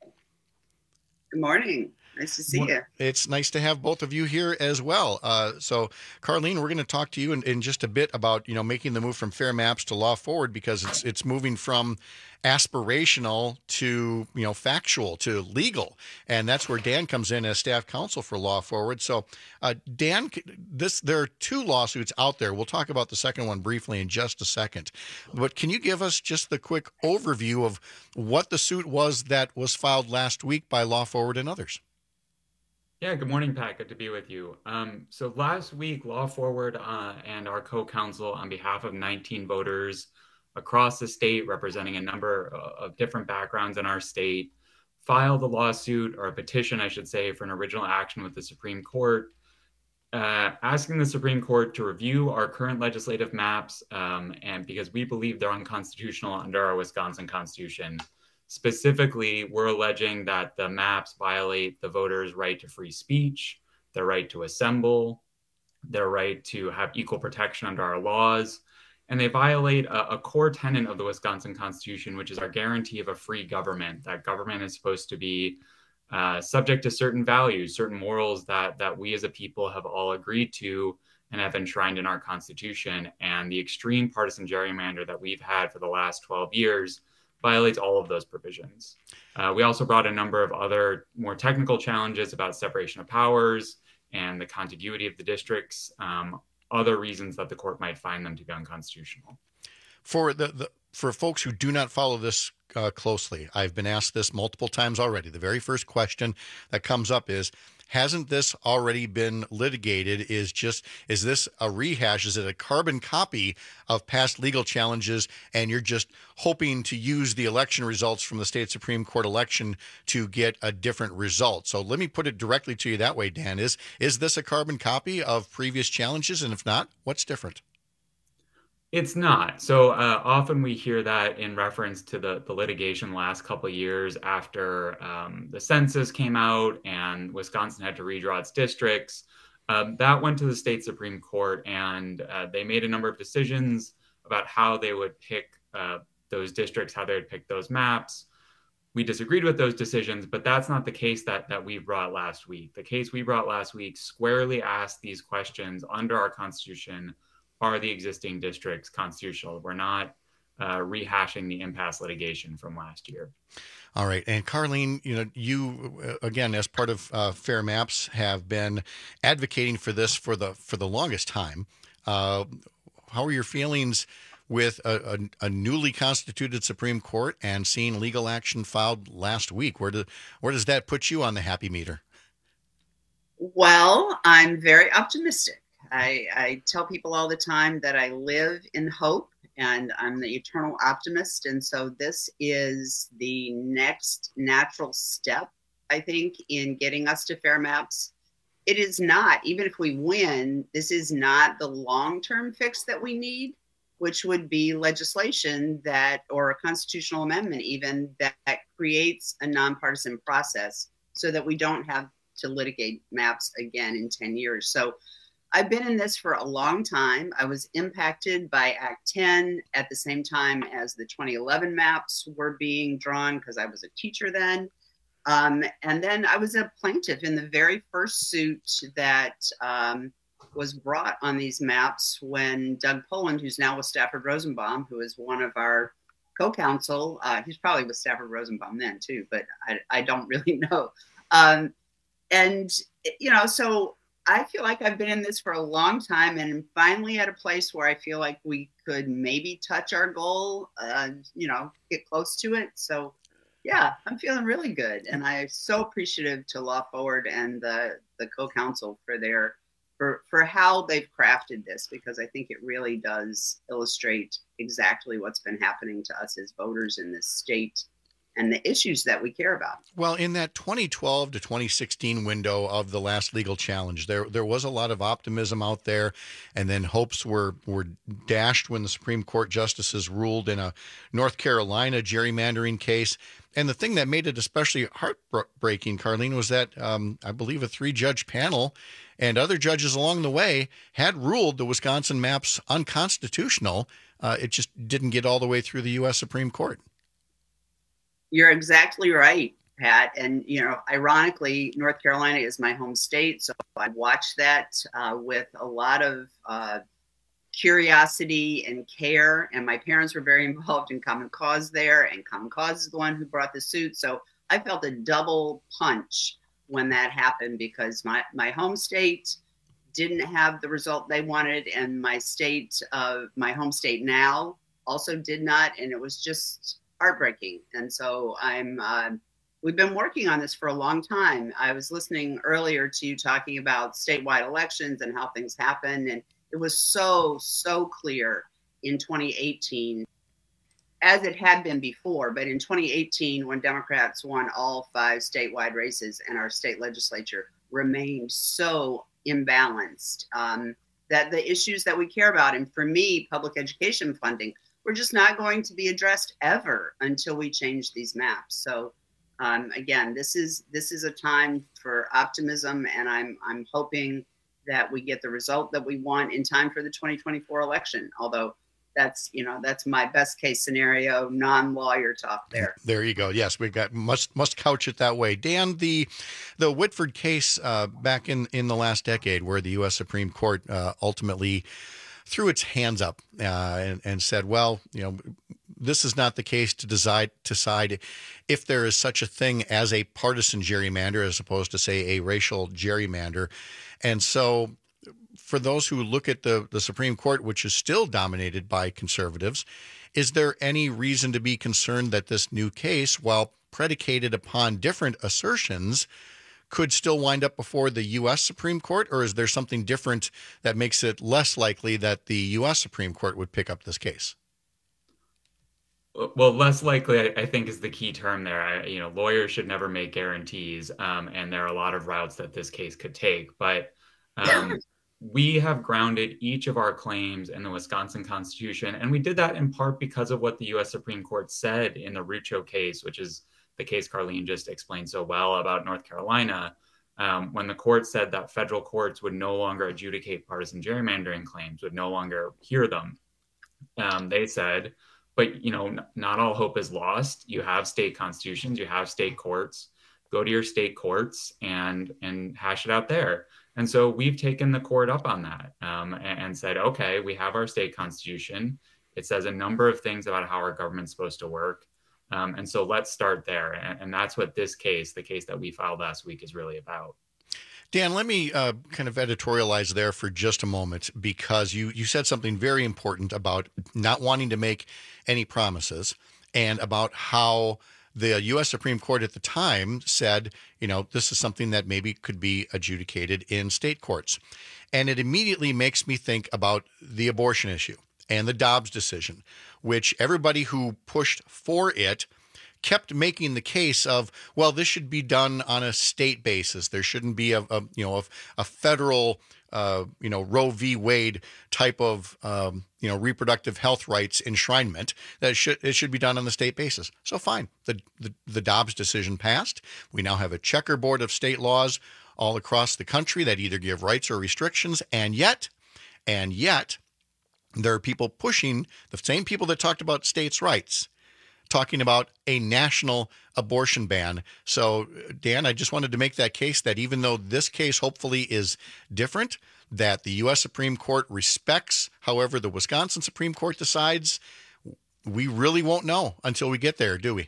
Good morning. Nice to see you. It's nice to have both of you here as well. Uh, so, Carlene, we're going to talk to you in, in just a bit about, you know, making the move from Fair Maps to Law Forward, because it's it's moving from aspirational to, you know, factual to legal. And that's where Dan comes in as staff counsel for Law Forward. So, uh, Dan, this there are two lawsuits out there. We'll talk about the second one briefly in just a second. But can you give us just the quick overview of what the suit was that was filed last week by Law Forward and others? Yeah, good morning, Pat. Good to be with you. Um, so last week, Law Forward uh, and our co-counsel on behalf of nineteen voters across the state, representing a number of different backgrounds in our state, filed a lawsuit, or a petition, I should say, for an original action with the Supreme Court, uh, asking the Supreme Court to review our current legislative maps, um, and because we believe they're unconstitutional under our Wisconsin Constitution. Specifically, we're alleging that the maps violate the voters' right to free speech, their right to assemble, their right to have equal protection under our laws, and they violate a, a core tenet of the Wisconsin Constitution, which is our guarantee of a free government. That government is supposed to be uh, subject to certain values, certain morals that that we as a people have all agreed to and have enshrined in our Constitution. And the extreme partisan gerrymander that we've had for the last twelve years violates all of those provisions. Uh, we also brought a number of other more technical challenges about separation of powers and the contiguity of the districts, um, other reasons that the court might find them to be unconstitutional. For the, the for folks who do not follow this uh, closely, I've been asked this multiple times already. The very first question that comes up is, hasn't this already been litigated? Is just is this a rehash? Is it a carbon copy of past legal challenges, and you're just hoping to use the election results from the state Supreme Court election to get a different result? So let me put it directly to you that way, Dan. Is is this a carbon copy of previous challenges? And if not, what's different? It's not. So uh, often we hear that in reference to the, the litigation the last couple of years after um, the census came out and Wisconsin had to redraw its districts. Um, that went to the state Supreme Court, and uh, they made a number of decisions about how they would pick uh, those districts, how they would pick those maps. We disagreed with those decisions, but that's not the case that, that we brought last week. The case we brought last week squarely asked these questions under our Constitution. Are the existing districts constitutional? We're not uh, rehashing the impasse litigation from last year. All right. And Carlene, you know, you, again, as part of uh, Fair Maps, have been advocating for this for the for the longest time. Uh, how are your feelings with a, a, a newly constituted Supreme Court and seeing legal action filed last week? Where, do, where does that put you on the happy meter? Well, I'm very optimistic. I, I tell people all the time that I live in hope, and I'm the eternal optimist. And so this is the next natural step, I think, in getting us to Fair Maps. It is not, even if we win, this is not the long-term fix that we need, which would be legislation that, or a constitutional amendment even, that, that creates a nonpartisan process so that we don't have to litigate maps again in ten years. So I've been in this for a long time. I was impacted by Act ten at the same time as the twenty eleven maps were being drawn because I was a teacher then. Um, and then I was a plaintiff in the very first suit that um, was brought on these maps when Doug Poland, who's now with Stafford Rosenbaum, who is one of our co-counsel, uh, he's probably with Stafford Rosenbaum then too, but I, I don't really know. Um, and, you know, so I feel like I've been in this for a long time and I'm finally at a place where I feel like we could maybe touch our goal, uh, you know, get close to it. So, yeah, I'm feeling really good. And I'm so appreciative to Law Forward and the, the co-counsel for their, for, for how they've crafted this, because I think it really does illustrate exactly what's been happening to us as voters in this state and the issues that we care about. Well, in that twenty twelve to twenty sixteen window of the last legal challenge, there there was a lot of optimism out there, and then hopes were were dashed when the Supreme Court justices ruled in a North Carolina gerrymandering case. And the thing that made it especially heartbreaking, Carlene, was that um, I believe a three-judge panel and other judges along the way had ruled the Wisconsin maps unconstitutional. Uh, it just didn't get all the way through the U S Supreme Court. You're exactly right, Pat. And, you know, ironically, North Carolina is my home state. So I watched that uh, with a lot of uh, curiosity and care. And my parents were very involved in Common Cause there. And Common Cause is the one who brought the suit. So I felt a double punch when that happened because my, my home state didn't have the result they wanted. And my state, uh, my home state now also did not. And it was just heartbreaking. And so I'm, uh, we've been working on this for a long time. I was listening earlier to you talking about statewide elections and how things happen. And it was so, so clear in twenty eighteen, as it had been before, but in twenty eighteen, when Democrats won all five statewide races and our state legislature remained so imbalanced, um, that the issues that we care about, and for me, public education funding, we're just not going to be addressed ever until we change these maps. So um, again, this is this is a time for optimism, and I'm I'm hoping that we get the result that we want in time for the twenty twenty-four election. Although that's you know that's my best case scenario, non-lawyer talk there. There you go. Yes, we got must must couch it that way. Dan, the the Whitford case uh, back in in the last decade, where the U S Supreme Court uh, ultimately threw its hands up uh, and, and said, well, you know, this is not the case to decide, decide if there is such a thing as a partisan gerrymander as opposed to, say, a racial gerrymander. And so for those who look at the, the Supreme Court, which is still dominated by conservatives, is there any reason to be concerned that this new case, while predicated upon different assertions, could still wind up before the U S Supreme Court, or is there something different that makes it less likely that the U S Supreme Court would pick up this case? Well, less likely, I think, is the key term there. I, you know, lawyers should never make guarantees, um, and there are a lot of routes that this case could take. But um, we have grounded each of our claims in the Wisconsin Constitution, and we did that in part because of what the U S Supreme Court said in the Rucho case, which is the case Carlene just explained so well about North Carolina, um, when the court said that federal courts would no longer adjudicate partisan gerrymandering claims, would no longer hear them. Um, they said, but, you know, n- not all hope is lost. You have state constitutions, you have state courts, go to your state courts and, and hash it out there. And so we've taken the court up on that um, and, and said, okay, we have our state constitution. It says a number of things about how our government's supposed to work. Um, and so let's start there. And, and that's what this case, the case that we filed last week, is really about. Dan, let me uh, kind of editorialize there for just a moment, because you, you said something very important about not wanting to make any promises and about how the U S Supreme Court at the time said, you know, this is something that maybe could be adjudicated in state courts. And it immediately makes me think about the abortion issue and the Dobbs decision, which everybody who pushed for it kept making the case of, well, this should be done on a state basis. There shouldn't be a, a you know, a, a federal, uh, you know, Roe v. Wade type of, um, you know, reproductive health rights enshrinement. That it should it should be done on the state basis. So fine, the, the the Dobbs decision passed. We now have a checkerboard of state laws. all across the country that either give rights or restrictions. And yet, and yet, there are people pushing, the same people that talked about states' rights, talking about a national abortion ban. So, Dan, I just wanted to make that case that even though this case hopefully is different, that the U S Supreme Court respects, however, the Wisconsin Supreme Court decides, we really won't know until we get there, do we?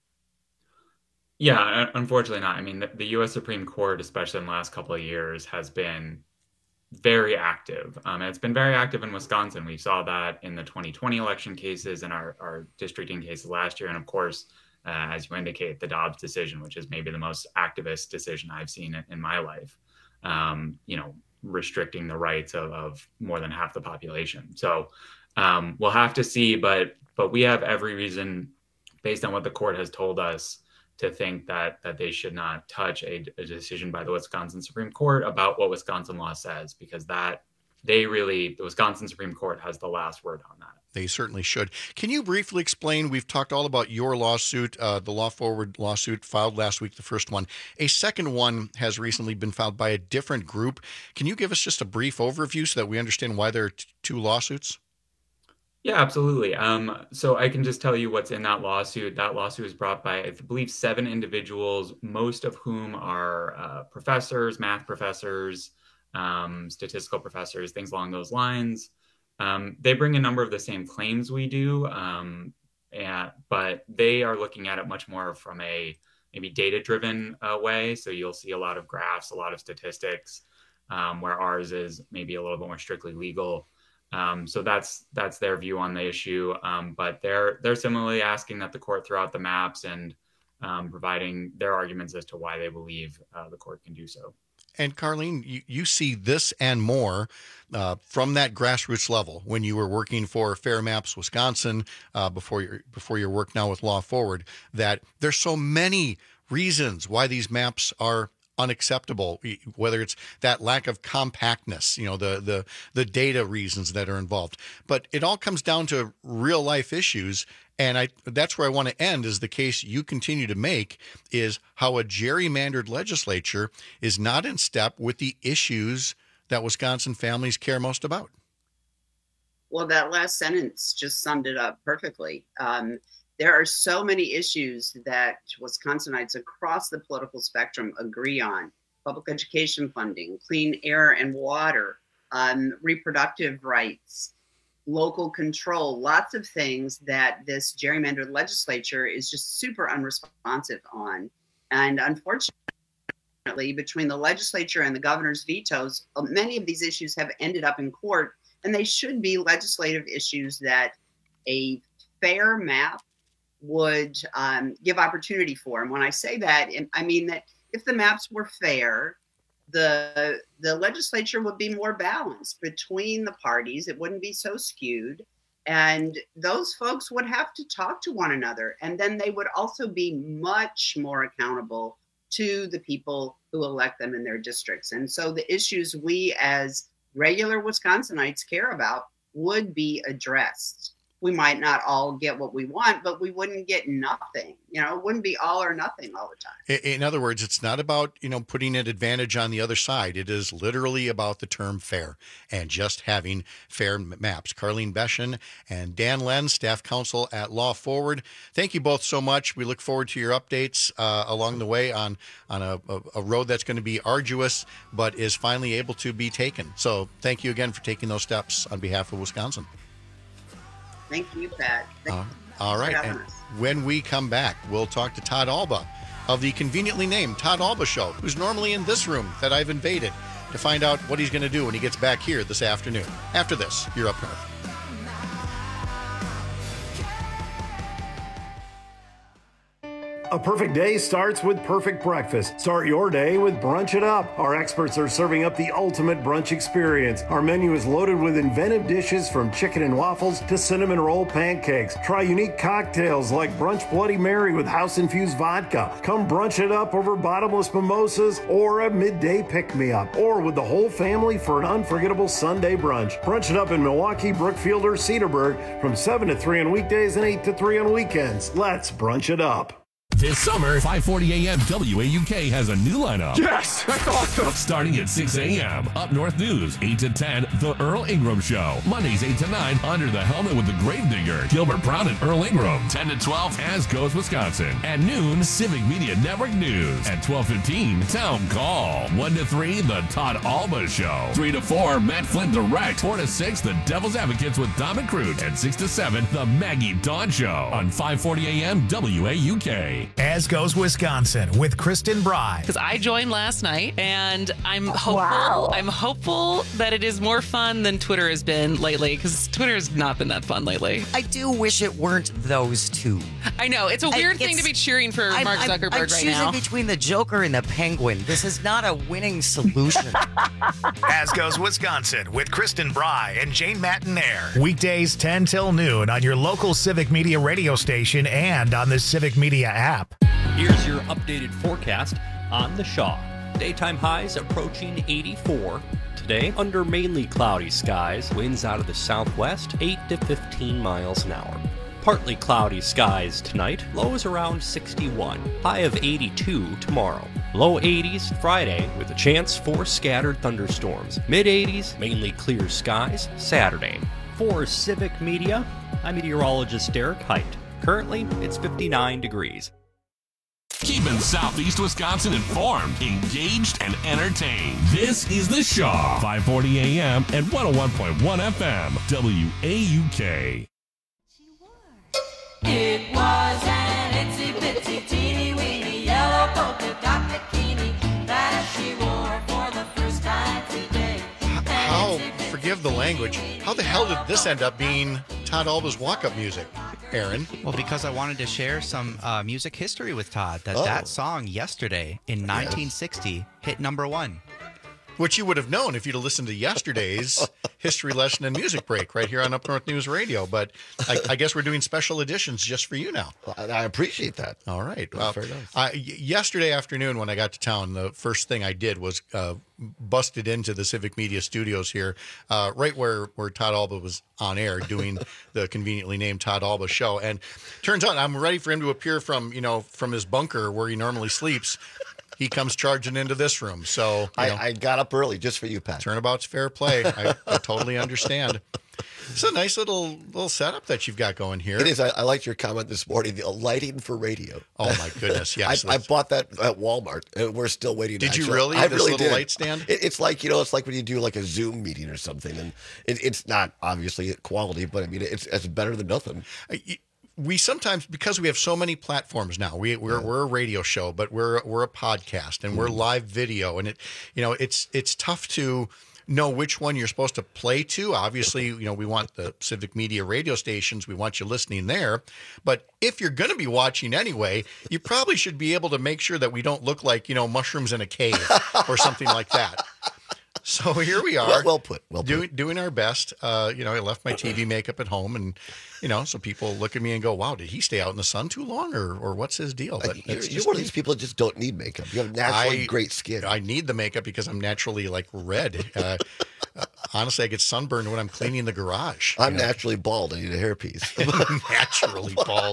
Yeah, unfortunately not. I mean, the, the U S Supreme Court, especially in the last couple of years, has been very active. Um, and it's been very active in Wisconsin. We saw that in the twenty twenty election cases and our, our districting cases last year. And of course, uh, as you indicate, the Dobbs decision, which is maybe the most activist decision I've seen in, in my life, um, you know, restricting the rights of, of more than half the population. So um, we'll have to see, but but we have every reason, based on what the court has told us, to think that that they should not touch a, a decision by the Wisconsin Supreme Court about what Wisconsin law says, because that they really, the Wisconsin Supreme Court has the last word on that. They certainly should. Can you briefly explain, we've talked all about your lawsuit, uh, the Law Forward lawsuit filed last week, the first one. A second one has recently been filed by a different group. Can you give us just a brief overview so that we understand why there are t- two lawsuits? Yeah, absolutely. Um, so I can just tell you what's in that lawsuit. That lawsuit was brought by, I believe, seven individuals, most of whom are uh, professors, math professors, um, statistical professors, things along those lines. Um, they bring a number of the same claims we do, um, and, but they are looking at it much more from a maybe data-driven uh, way. So you'll see a lot of graphs, a lot of statistics, um, where ours is maybe a little bit more strictly legal. Um, so that's that's their view on the issue. Um, but they're they're similarly asking that the court throw out the maps and um, providing their arguments as to why they believe uh, the court can do so. And Carlene, you, you see this and more uh, from that grassroots level when you were working for Fair Maps Wisconsin uh, before your before your work now with Law Forward, that there's so many reasons why these maps are unacceptable, whether it's that lack of compactness, you know, the the the data reasons that are involved. But it all comes down to real life issues. And I that's where I want to end, is the case you continue to make, is how a gerrymandered legislature is not in step with the issues that Wisconsin families care most about. Well, that last sentence just summed it up perfectly. Um, There are so many issues that Wisconsinites across the political spectrum agree on: public education funding, clean air and water, um, reproductive rights, local control, lots of things that this gerrymandered legislature is just super unresponsive on. And unfortunately, between the legislature and the governor's vetoes, many of these issues have ended up in court, and they should be legislative issues that a fair map would um, give opportunity for. And when I say that, I mean that if the maps were fair, the the legislature would be more balanced between the parties. It wouldn't be so skewed. And those folks would have to talk to one another. And then they would also be much more accountable to the people who elect them in their districts. And so the issues we as regular Wisconsinites care about would be addressed. We might not all get what we want, but we wouldn't get nothing. You know, it wouldn't be all or nothing all the time. In other words, it's not about, you know, putting an advantage on the other side. It is literally about the term fair and just having fair maps. Carlene Beschen and Dan Lenz, staff counsel at Law Forward, thank you both so much. We look forward to your updates uh, along the way on, on a, a road that's going to be arduous, but is finally able to be taken. So thank you again for taking those steps on behalf of Wisconsin. Thank you, Pat. Thank Uh, all right. And when we come back, we'll talk to Todd Alba of the conveniently named Todd Alba Show, who's normally in this room that I've invaded, to find out what he's going to do when he gets back here this afternoon. After this, you're Up North. A perfect day starts with perfect breakfast. Start your day with Brunch It Up. Our experts are serving up the ultimate brunch experience. Our menu is loaded with inventive dishes from chicken and waffles to cinnamon roll pancakes. Try unique cocktails like Brunch Bloody Mary with house-infused vodka. Come brunch it up over bottomless mimosas or a midday pick-me-up, or with the whole family for an unforgettable Sunday brunch. Brunch It Up in Milwaukee, Brookfield, or Cedarburg from seven to three on weekdays and eight to three on weekends. Let's brunch it up. This summer, five forty a.m. W A U K has a new lineup. Yes, that's awesome. Starting at six a.m. Up North News, eight to ten, The Earl Ingram Show. Mondays, eight to nine, Under the Helmet with the Gravedigger, Gilbert Brown and Earl Ingram. ten to twelve, As Goes Wisconsin. At noon, Civic Media Network News. At twelve fifteen, Town Call. one to three, The Todd Alba Show. three to four, Matt Flynn Direct. four to six, The Devil's Advocates with Dom and Crute. And six to seven, The Maggie Dawn Show on five forty a.m. W A U K. As Goes Wisconsin with Kristen Bry. Because I joined last night, and I'm hopeful. Wow. I'm hopeful that it is more fun than Twitter has been lately. Because Twitter has not been that fun lately. I do wish it weren't those two. I know it's a weird I, thing to be cheering for I'm, Mark I'm- Zuckerberg I'm right choosing now. between the Joker and the Penguin. This is not a winning solution. As Goes Wisconsin with Kristen Bry and Jane Matinaire. Weekdays ten till noon on your local Civic Media radio station and on the Civic Media app. Here's your updated forecast on the Shaw. Daytime highs approaching eighty-four. Today, under mainly cloudy skies, winds out of the southwest, eight to fifteen miles an hour. Partly cloudy skies tonight, lows around sixty-one, high of eighty-two tomorrow. Low eighties Friday with a chance for scattered thunderstorms. Mid eighties, mainly clear skies Saturday. For Civic Media, I'm meteorologist Derek Height. Currently, it's fifty-nine degrees. Keeping Southeast Wisconsin informed, engaged, and entertained. This is The Shaw, five forty a.m. and one oh one point one F M, W A U K. It was an itsy bitsy teeny weeny yellow polka dot bikini that she wore for the first time today. How, forgive the language, how the hell did this end up being Todd Alba's walk-up music, Aaron? Well, because I wanted to share some uh, music history with Todd. That Oh. that song yesterday in nineteen sixty hit number one. Which you would have known if you'd have listened to yesterday's history lesson and music break right here on Up North News Radio. But I, I guess we're doing special editions just for you now. I appreciate that. All right. That's Well, very nice. I- y- yesterday afternoon when I got to town, the first thing I did was uh, busted into the Civic Media Studios here, uh, right where, where Todd Alba was on air doing the conveniently named Todd Alba Show. And turns out I'm ready for him to appear from, you know, from his bunker where he normally sleeps. He comes charging into this room. So you I, know, I got up early just for you, Pat. turnabout's fair play. I, I totally understand. It's a nice little little setup that you've got going here. It is. I, I liked your comment this morning. The lighting for radio. Oh my goodness! Yes, I, I bought that at Walmart, and we're still waiting. Did you actually. really? I This really little did. light stand? It, it's like you know, it's like when you do like a Zoom meeting or something, and it, it's not obviously quality, but I mean, it's it's better than nothing. We sometimes, because we have so many platforms now, we we're, we're a radio show, but we're we're a podcast and we're live video, and it you know it's it's tough to know which one you're supposed to play to. Obviously, you know we want the Civic Media radio stations, we want you listening there, but if you're going to be watching anyway, you probably should be able to make sure that we don't look like you know mushrooms in a cave or something like that. So here we are. Well, well put. Well put. Doing doing our best. Uh, you know, I left my T V makeup at home, and you know, so people look at me and go, "Wow, did he stay out in the sun too long, or or what's his deal?" But You're, it's you're just one of me. these people that just don't need makeup. You have naturally I- great skin. I need the makeup because I'm naturally like red. Uh, uh, honestly, I get sunburned when I'm cleaning the garage. I'm you know? naturally bald. I need a hairpiece. naturally bald.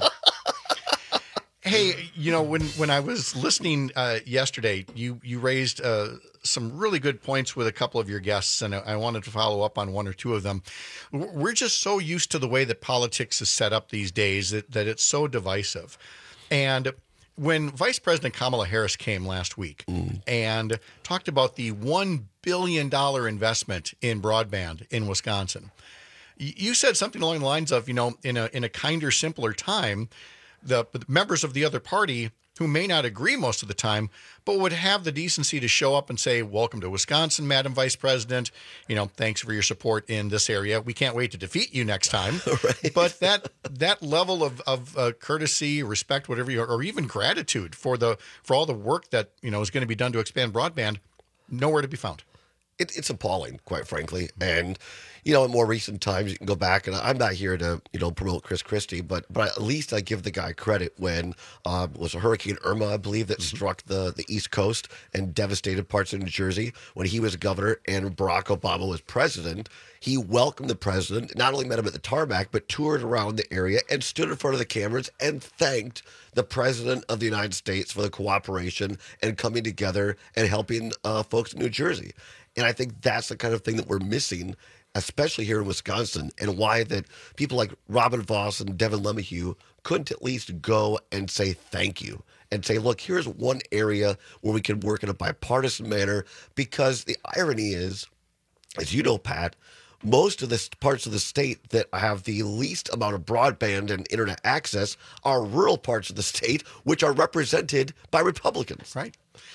Hey, you know, when, when I was listening uh, yesterday, you you raised uh, some really good points with a couple of your guests, and I, I wanted to follow up on one or two of them. We're just so used to the way that politics is set up these days that, that it's so divisive. And when Vice President Kamala Harris came last week and talked about the one billion dollars investment in broadband in Wisconsin, y- you said something along the lines of, you know, in a in a kinder, simpler time, the, the members of the other party who may not agree most of the time, but would have the decency to show up and say, "Welcome to Wisconsin, Madam Vice President. You know, thanks for your support in this area. We can't wait to defeat you next time." Right. But that that level of of uh, courtesy, respect, whatever, you, or even gratitude for the for all the work that you know is going to be done to expand broadband, nowhere to be found. it, it's appalling, quite frankly. And, you know, in more recent times, you can go back, and I'm not here to, you know, promote Chris Christie, but but at least I give the guy credit when uh, it was a Hurricane Irma, I believe, that Mm-hmm. struck the, the East Coast and devastated parts of New Jersey. When he was governor and Barack Obama was president, he welcomed the president, not only met him at the tarmac, but toured around the area and stood in front of the cameras and thanked the president of the United States for the cooperation and coming together and helping uh, folks in New Jersey. And I think that's the kind of thing that we're missing, especially here in Wisconsin, and why that people like Robin Voss and Devin LeMahieu couldn't at least go and say thank you and say, look, here's one area where we can work in a bipartisan manner. Because the irony is, as you know, Pat, most of the parts of the state that have the least amount of broadband and internet access are rural parts of the state, which are represented by Republicans. Right.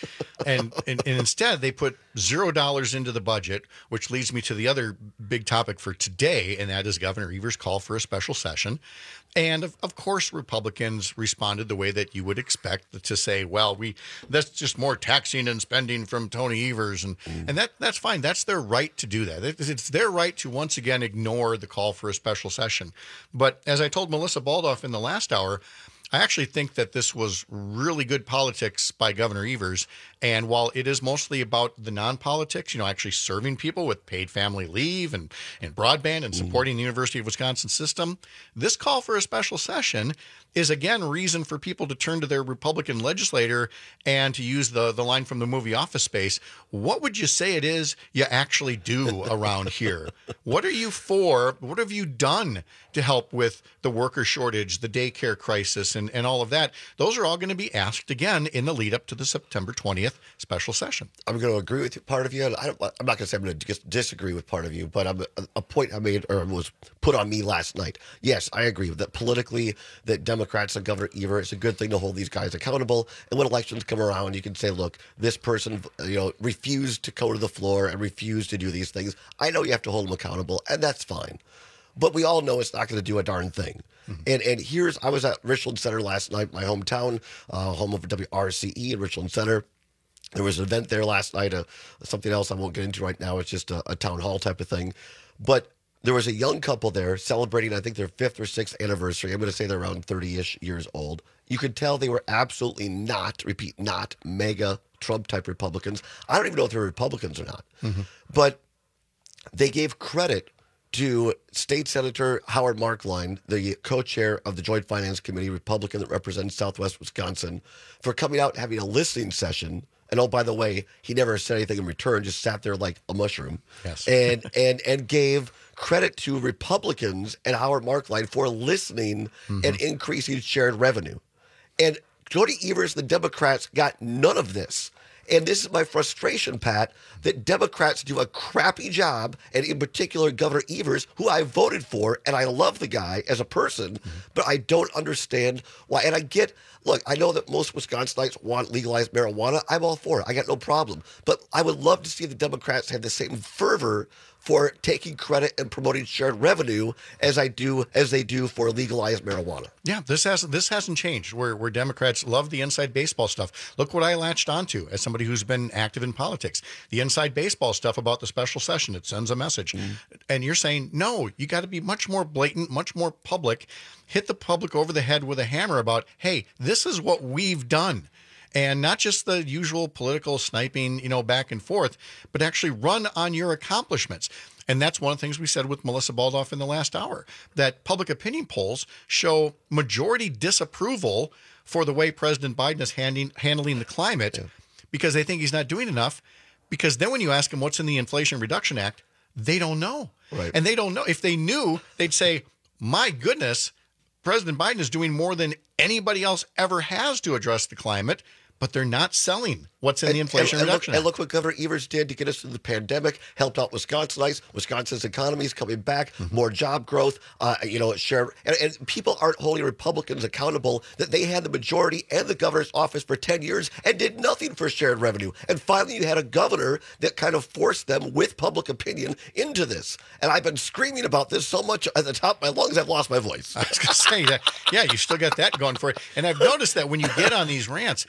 And, and and instead they put zero dollars into the budget, which leads me to the other big topic for today, and that is Governor Evers' call for a special session. And of, of course, Republicans responded the way that you would expect, to say, well, we that's just more taxing and spending from Tony Evers. And, Mm. and that that's fine. That's their right to do that. It's it's their right to once again ignore the call for a special session. But as I told Melissa Baldoff in the last hour, I actually think that this was really good politics by Governor Evers. And while it is mostly about the non-politics, you know, actually serving people with paid family leave and, and broadband and supporting the University of Wisconsin system, this call for a special session is, again, reason for people to turn to their Republican legislator and to use the, the line from the movie Office Space. What would you say it is you actually do around here? What are you for? What have you done to help with the worker shortage, the daycare crisis, and, and all of that? Those are all going to be asked again in the lead up to the September twentieth special session. I'm going to agree with part of you. And I don't, I'm not going to say I'm going to dis- disagree with part of you, but I'm, a, a point I made or was put on me last night. Yes, I agree that politically, that Democrats and Governor Evers, it's a good thing to hold these guys accountable. And when elections come around, you can say, look, this person, you know, refused to go to the floor and refused to do these things. I know you have to hold them accountable, and that's fine. But we all know it's not going to do a darn thing. Mm-hmm. And and here's, I was at Richland Center last night, my hometown, uh, home of W R C E in Richland Center. There was an event there last night, uh, something else I won't get into right now. It's just a, a town hall type of thing. But there was a young couple there celebrating, I think, their fifth or sixth anniversary. I'm going to say they're around thirty-ish years old. You could tell they were absolutely not, repeat, not mega Trump-type Republicans. I don't even know if they're Republicans or not. Mm-hmm. But they gave credit to State Senator Howard Marklein, the co-chair of the Joint Finance Committee, Republican that represents Southwest Wisconsin, for coming out and having a listening session. And oh, by the way, he never said anything in return, just sat there like a mushroom. Yes. And and and gave credit to Republicans and Howard Marklein for listening Mm-hmm. and increasing shared revenue. And Tony Evers, the Democrats, got none of this. And this is my frustration, Pat, that Democrats do a crappy job, and in particular, Governor Evers, who I voted for, and I love the guy as a person, mm-hmm. but I don't understand why. And I get, look, I know that most Wisconsinites want legalized marijuana. I'm all for it. I got no problem. But I would love to see the Democrats have the same fervor for taking credit and promoting shared revenue as I do as they do for legalized marijuana. Yeah, this hasn't this hasn't changed. Where where Democrats love the inside baseball stuff. Look what I latched onto as somebody who's been active in politics. The inside baseball stuff about the special session, it sends a message. Mm. And you're saying, no, you got to be much more blatant, much more public. Hit the public over the head with a hammer about, hey, this is what we've done. And not just the usual political sniping, you know, back and forth, but actually run on your accomplishments. And that's one of the things we said with Melissa Baldoff in the last hour, that public opinion polls show majority disapproval for the way President Biden is handing, handling the climate yeah. because they think he's not doing enough. Because then when you ask them what's in the Inflation Reduction Act, they don't know. Right. And they don't know. If they knew, they'd say, my goodness, President Biden is doing more than anybody else ever has to address the climate. But they're not selling what's in and, the Inflation and, and Reduction look, Act. And look what Governor Evers did to get us through the pandemic, helped out Wisconsinites. Wisconsin's economy is coming back, mm-hmm. more job growth, uh, you know, share. And, and people aren't holding Republicans accountable that they had the majority and the governor's office for ten years and did nothing for shared revenue. And finally, you had a governor that kind of forced them with public opinion into this. And I've been screaming about this so much at the top of my lungs, I've lost my voice. I was going to say that. Yeah, you still got that going for it. And I've noticed that when you get on these rants, that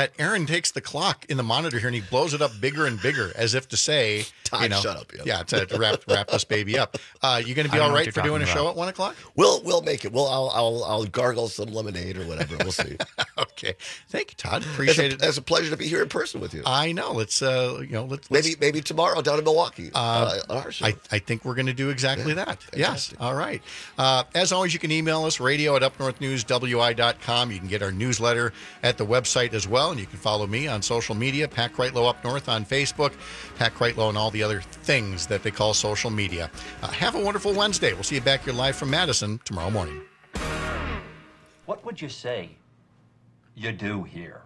that, Aaron takes the clock in the monitor here and he blows it up bigger and bigger as if to say, Todd, you know, shut up, yeah. yeah, to, to wrap wrap this baby up. Uh, you going to I be don't all know what right you're for doing a talking show about. at one o'clock? We'll we'll make it. We'll I'll I'll, I'll gargle some lemonade or whatever. We'll see. Okay, thank you, Todd. Appreciate it's a, it. It's a pleasure to be here in person with you. I know. Let's uh, you know, let's maybe maybe tomorrow down in Milwaukee Uh, uh, on our show. I, I think we're going to do exactly Yeah, that. fantastic. Yes. All right. Uh, as always, you can email us, radio at up north news w i dot com. You can get our newsletter at the website as well. And you can follow me on social media, Pat Kreitlow Up North on Facebook, Pat Kreitlow, and all the other things that they call social media. Uh, have a wonderful Wednesday. We'll see you back here live from Madison tomorrow morning. What would you say you do here?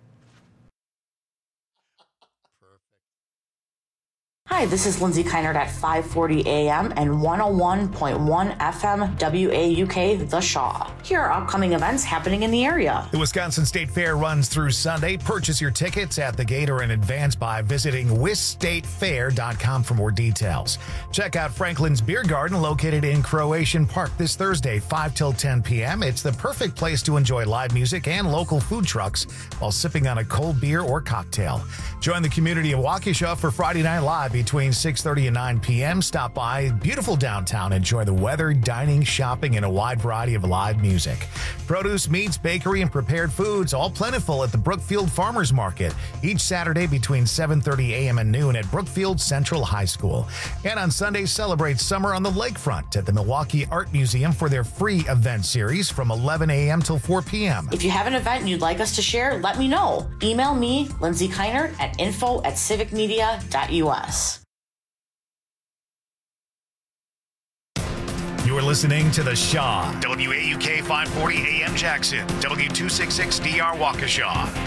Hi, this is Lindsay Keinert at five forty A M and one oh one point one F M W A U K The Shaw. Here are upcoming events happening in the area. The Wisconsin State Fair runs through Sunday. Purchase your tickets at the gate or in advance by visiting wis state fair dot com for more details. Check out Franklin's Beer Garden located in Croatian Park this Thursday, five till ten p.m. It's the perfect place to enjoy live music and local food trucks while sipping on a cold beer or cocktail. Join the community of Waukesha for Friday Night Live between six thirty and nine p.m. Stop by beautiful downtown. Enjoy the weather, dining, shopping, and a wide variety of live music. Produce, meats, bakery, and prepared foods, all plentiful at the Brookfield Farmers Market each Saturday between seven thirty a.m. and noon at Brookfield Central High School. And on Sunday, celebrate summer on the lakefront at the Milwaukee Art Museum for their free event series from eleven a.m. till four p.m. If you have an event you'd like us to share, let me know. Email me, Lindsay Keinert, at info at civic media dot u s. You're listening to The Shaw, W A U K five forty A M Jackson, W two sixty-six D R Waukesha.